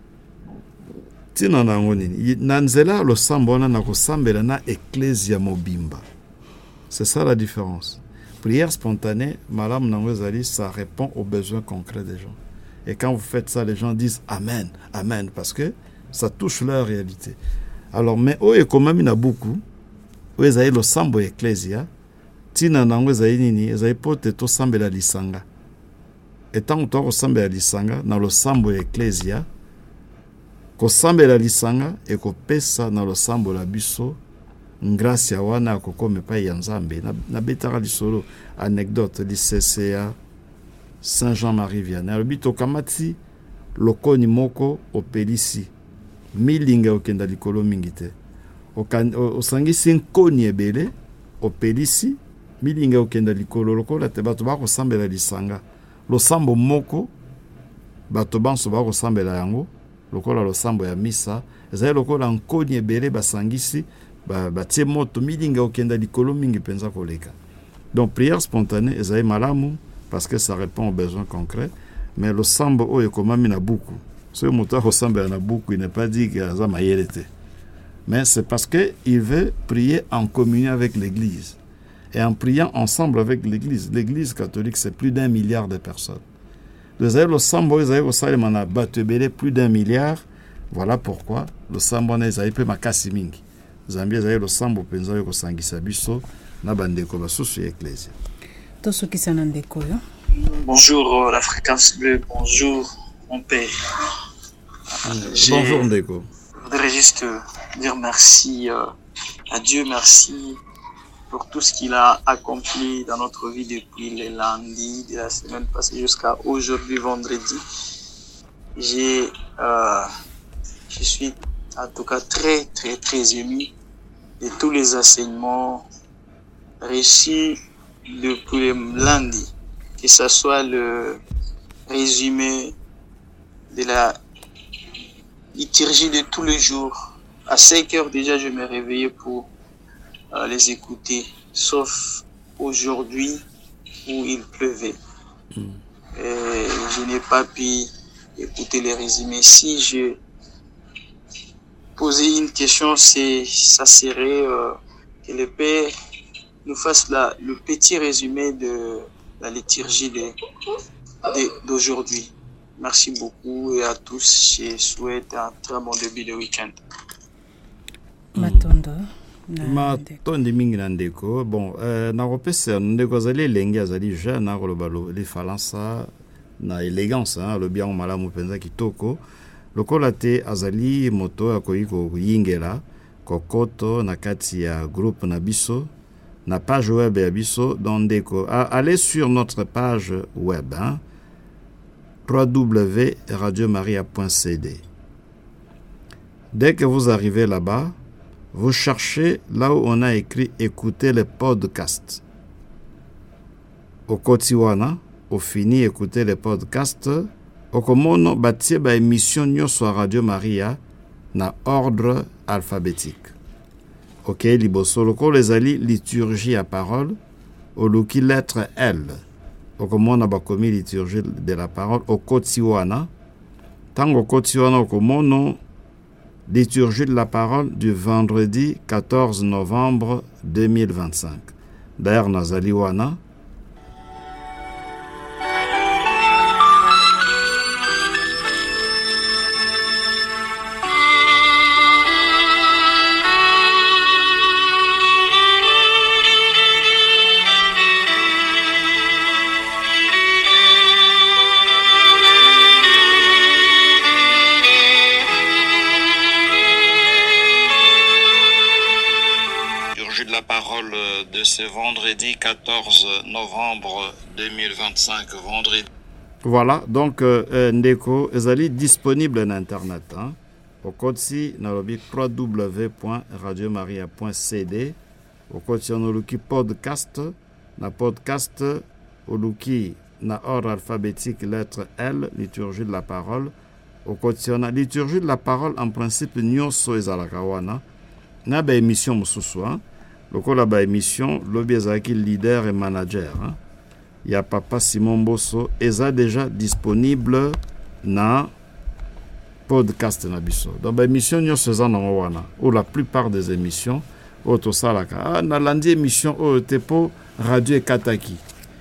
Tina na ngoni nanzela le sambo na kosambela na ecclesia mobimba. C'est ça la différence. Prière spontanée, malam nangozali, ça répond aux besoins concrets des gens. Et quand vous faites ça, les gens disent Amen, Amen, parce que ça touche leur réalité. Alors, mais oh, et quand même, il y en a beaucoup. Où ils ont le sambo ecclésia, tina nango ils ont nini, ils ont pote to sambe la lisanga. Et tant que tu sambe la lisanga, dans le sambo ecclésia, ko sambe la lisanga et ko pesa dans le sambo la biso, grâce à wana ko comme pa yanzambe. Na na betara lisolo anecdote li C C A. Saint Jean-Marie Vianney. Le bito kamati lokoni moko opelisi milinga okenda likolo mingite. Osangisi nkoni ebele opelisi milinga okenda likolo lokola te bato ba kosambela lisanga. Lo sambo moko bato banso ba kosambela yango lokola lo sambo ya misa. Ezali lokola nkoni ebele basangisi ba batie moto milinga okenda likolo mingi penza koleka. Donc prière spontanée ezali malamu parce que ça répond aux besoins concrets. Mais le sambo, oh, il y a beaucoup. Ce mouton ressemble à beaucoup, il n'est pas dit qu'il y a un maïrité. Mais c'est parce qu'il veut prier en communion avec l'Église. Et en priant ensemble avec l'Église. L'Église catholique, c'est plus d'un milliard de personnes. Vous avez le sambo, vous avez le plus d'un milliard. Voilà pourquoi le sambo, vous avez peu ma kassimingi. Vous avez le sambo, vous avez le sangisa biso, na bandeko basusu ecclésia. Bonjour la fréquence bleue, bonjour mon père. Bonjour Ndeko. Je voudrais juste dire merci euh, à Dieu, merci pour tout ce qu'il a accompli dans notre vie depuis le lundi de la semaine passée jusqu'à aujourd'hui vendredi. J'ai, euh, je suis en tout cas très très très ému de tous les enseignements reçus depuis le lundi, que ce soit le résumé de la liturgie de tous les jours. À cinq heures déjà, je me réveillais pour euh, les écouter, sauf aujourd'hui où il pleuvait. Mm. Et je n'ai pas pu écouter les résumés. Si je posais une question, c'est, ça serait euh, que le Père nous fasse la, le petit résumé de la liturgie de, de, d'aujourd'hui. Merci beaucoup et à tous, je souhaite un très bon début de week-end. Matondo. Matondi mingi na ndeko. Bon, euh, na repese ndeko azali elengi azali jeune na koloba le falansa na élégance, hein, le bien malamu penza kitoko. Lokola te azali moto akoyi ko yingela kokoto na kati ya groupe na biso. Na page web ya biso, donc allez sur notre page web, hein. w w w point radio maria point c d. Dès que vous arrivez là-bas, vous cherchez là où on a écrit « Écouter les podcasts ». Au Kotiwana, au fini « Écouter les podcasts », au komono batie ba émission nyonso Radio Maria na ordre alphabétique. Ok, liboso loko les ali liturgie à parole, au luki lettre L. Au komono ba komi liturgie de la parole au Kotiwana. Tango Kotiwana au komono liturgie de la parole du vendredi quatorze novembre deux mille vingt-cinq. D'ailleurs, Nazaliwana. De ce vendredi quatorze novembre deux mille vingt-cinq, vendredi. Voilà, donc euh, Ndeko est disponible en internet. Hein? Au code si nalobi w w w point radio maria point c d. Au code si on a podcast, na podcast au luki na ordre alphabétique lettre L, liturgie de la parole. Au code si on a liturgie de la parole en principe nyonso ezalakawana. Na ba émission mususu. Hein? Lokola ba émission, lobi ezaki leader et manager. Hein? Ya Papa Simon Bosso eza déjà disponible na podcast na biso. Donc ba émission nyonso eza na wana. Ou la plupart des émissions auto salaka. Ah, na landi émission o tepo radio ekataki.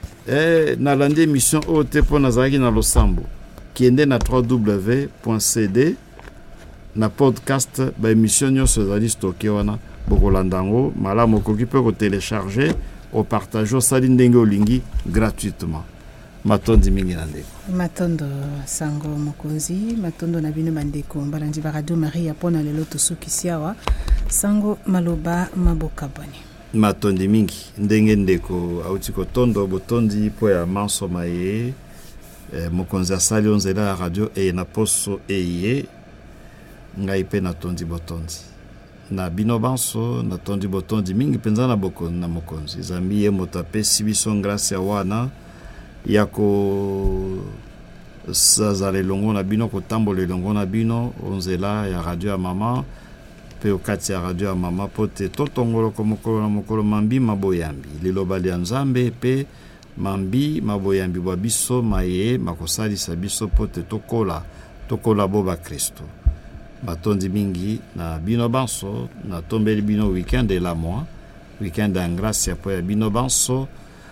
Eh na landi émission o tepo nazaki na losambo. Kiende na w w w point c d na podcast ba émission nyonso ezali stocké wana. Bokolandango, malamu koki peut télécharger au partage au salindenge olingi gratuitement. Matondi mingi nande. Matondo sango mokonzi, matondo na bino bandeko mbalandi ba Radio Maria pona lelo tosukisiawa sango maloba maboka boni. Matondi mingi ndenge ndeko auti ko tondo botondi po ya manso maye eh, mokonzi asali onzela radio e na poso eye ngai pe na tondi botondi. Na bino banso na tondi botondi mingi penza na boko na mokonzi zambi ye motape sibiso grâce wana yako sazale longo na bino kotambola longo na bino onzela ya radio ya mama pe okati ya radio ya mama pote totongolo komokolo na mokolo mambi maboyambi liloba lya nzambe pe mambi maboyambi bwa biso maye makosalisa biso pote tokola tokola boba Kristo. Batondi mingi na bino banso na tombeli bino weekend de la mois weekend en grâce ya po ya bino banso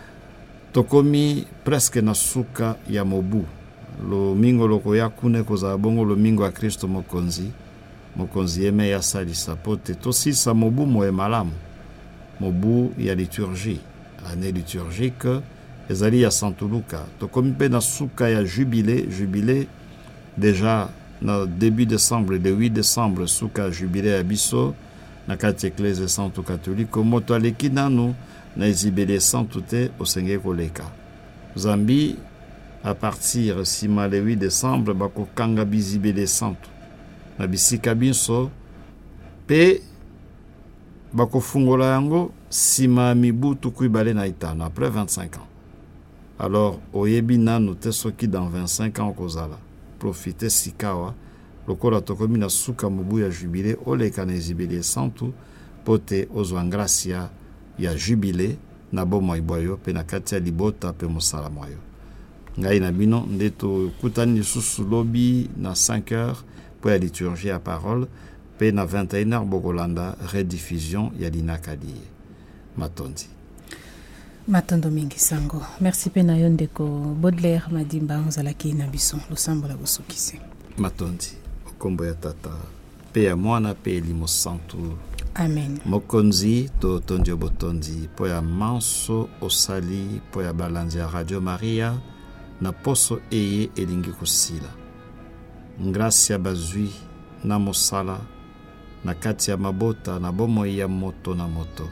tokomi presque na suka ya mobu lo mingo loko ya kune koza bongo lo mingo ya Kristo mokonzi mokonzi eme ya salisa pote tosisa mobu moye malamu mobu ya liturgie année liturgique ezali ya Santuluka tokomi pe na suka ya jubilé jubilé déjà na début décembre, le huit décembre, suka jubilé à biso, na kati église santo catholique, moto aleki nanu na ezibele santo te au senge koleka. Zambi, à partir sima le huit décembre, bako kanga bizibele santo. Na bisika binso, pe bako fungola yango sima mibu tukui bale na itano, après vingt-cinq ans. Alors, oyebi nanu te soki dans vingt-cinq ans kozala. Profiter sikawa lokola tokomi na suka mobu ya jubilé oleka na ezibele santu pote ozwa gracia ya jubilé na bomo iboyo pe na kati ya libota pe mosala moyo ngai na bino ndeto kutani lisusu lobi na cinq heures po ya liturgie à parole pe na vingt et une heures bokolanda rediffusion ya linakadie matondi Matondo mingi sango. Merci pena yondeko Baudelaire Madimba ozalaki na biso losambo la bosukisi. Matondi okombo ya tata pe ya mwana pe elimo santu. Amen. Mokonzi to tondi botondi po ya manso osali po ya balandi ya Radio Maria na poso eye elingi kosila. Ngrasi ya bazui na mosala na kati ya mabota na bomo ya moto na moto.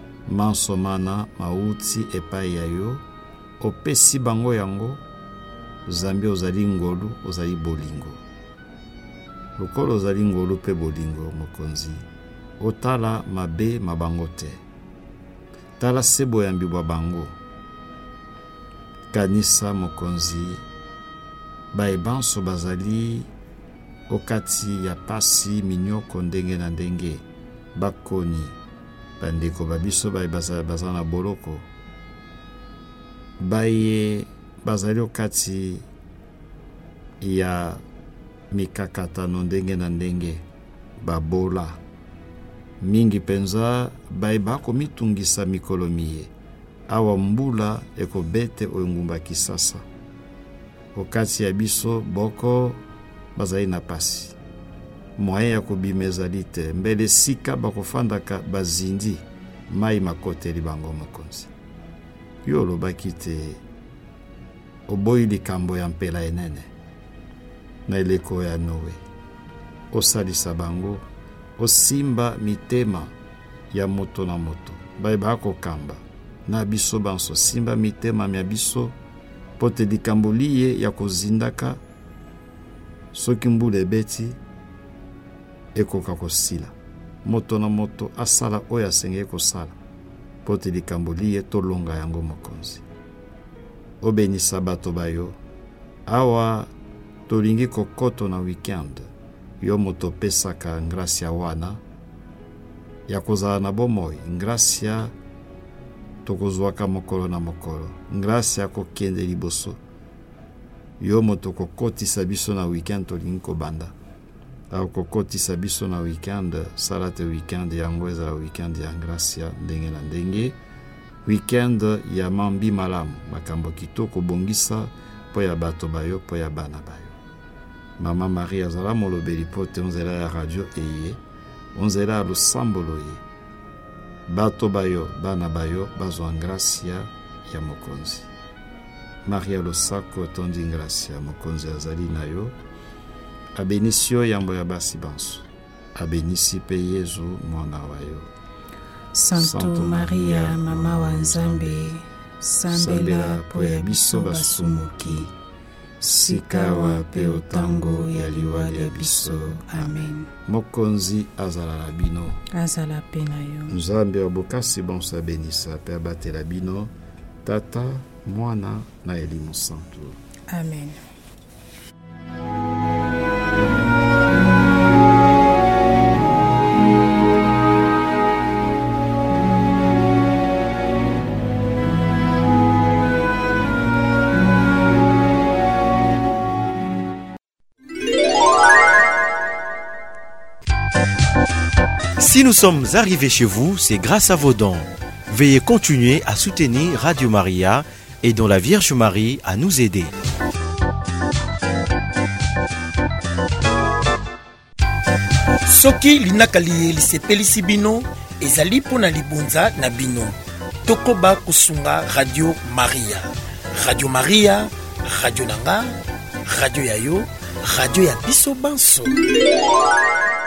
Manso mana mauti epai ya yo opesi bango yango Zambi ozali ngolu ozali bolingo. Lokolo ozali ngolu pe bolingo mokonzi. Otala mabe mabango te. Tala sebo ya mbibwa bango. Kanisa mokonzi. Baebanso bazali okati ya pasi minyoko ndenge na ndenge. Bakoni. Bandeko babiso bae bazali na boloko. Baye bazali okati ya mikakata no ndenge na ndenge. Babola. Mingi penza bae bako mitungisa mikolo miye. Awa mbula ekobete oyengumba kisasa. Okati ya biso boko bazali na pasi. Moyen ya kobimezali te. Mbele sika bakofandaka bazindi mai makoteli bango mokonzi. Yo lobaki te oboyi likambo ya mpela enene na eleko ya Noe. Osalisa bango osimba mitema ya moto na moto. Bae bako kamba na biso banso simba mitema mya biso pote likambo liye ya kozindaka soki mbula ebeti ekoka kosila. Moto na moto asala oyo asengeli kosala pote likambo liye tolonga yango mokonzi. Obenisa bato bayo awa tolingi kokoto na weekend. Yo moto pesaka ngracia wana ya kozala na bomoi. Ngracia tokozwaka mokolo na mokolo. Ngracia kokende liboso. Yo moto kokotisa biso na weekend tolingi kobanda. Au kokotisa biso na weekend salate weekend yango ezala weekend ya ngracia ndenge na ndenge. Weekend ya mambi malamu. Makambo kitoko bongisa po ya bato bayo po ya bana bayo. Mama Maria azala molobeli pote onzela ya radio eye. Onzela ya losambolo ye. Bato bayo, bana bayo, bazwa ngracia ya mokonzi. Maria losako tondi ngracia mokonzi azali na yo. Abenisio yambo ya basi banso. Abenisi pe Yezu mwana wa yo. Santo, Santo Maria, Maria mama wa Nzambe, sambela po ya biso basumuki. Sikawa pe otango ya liwa ya biso. Amen. Mokonzi azala la bino. Azala pe na yo. Nzambe obokasi bonso abenisa pe abatela bino. Tata, Mwana na Elimu Santo. Amen. Si nous sommes arrivés chez vous, c'est grâce à vos dons. Veuillez continuer à soutenir Radio Maria et dont la Vierge Marie à nous aider. Soki linakali lisepelisi bino ezali pona libonza na bino. Tokoba kusunga Radio Maria. Radio Maria, Radio Nanga, Radio Yayo, Radio ya biso banso.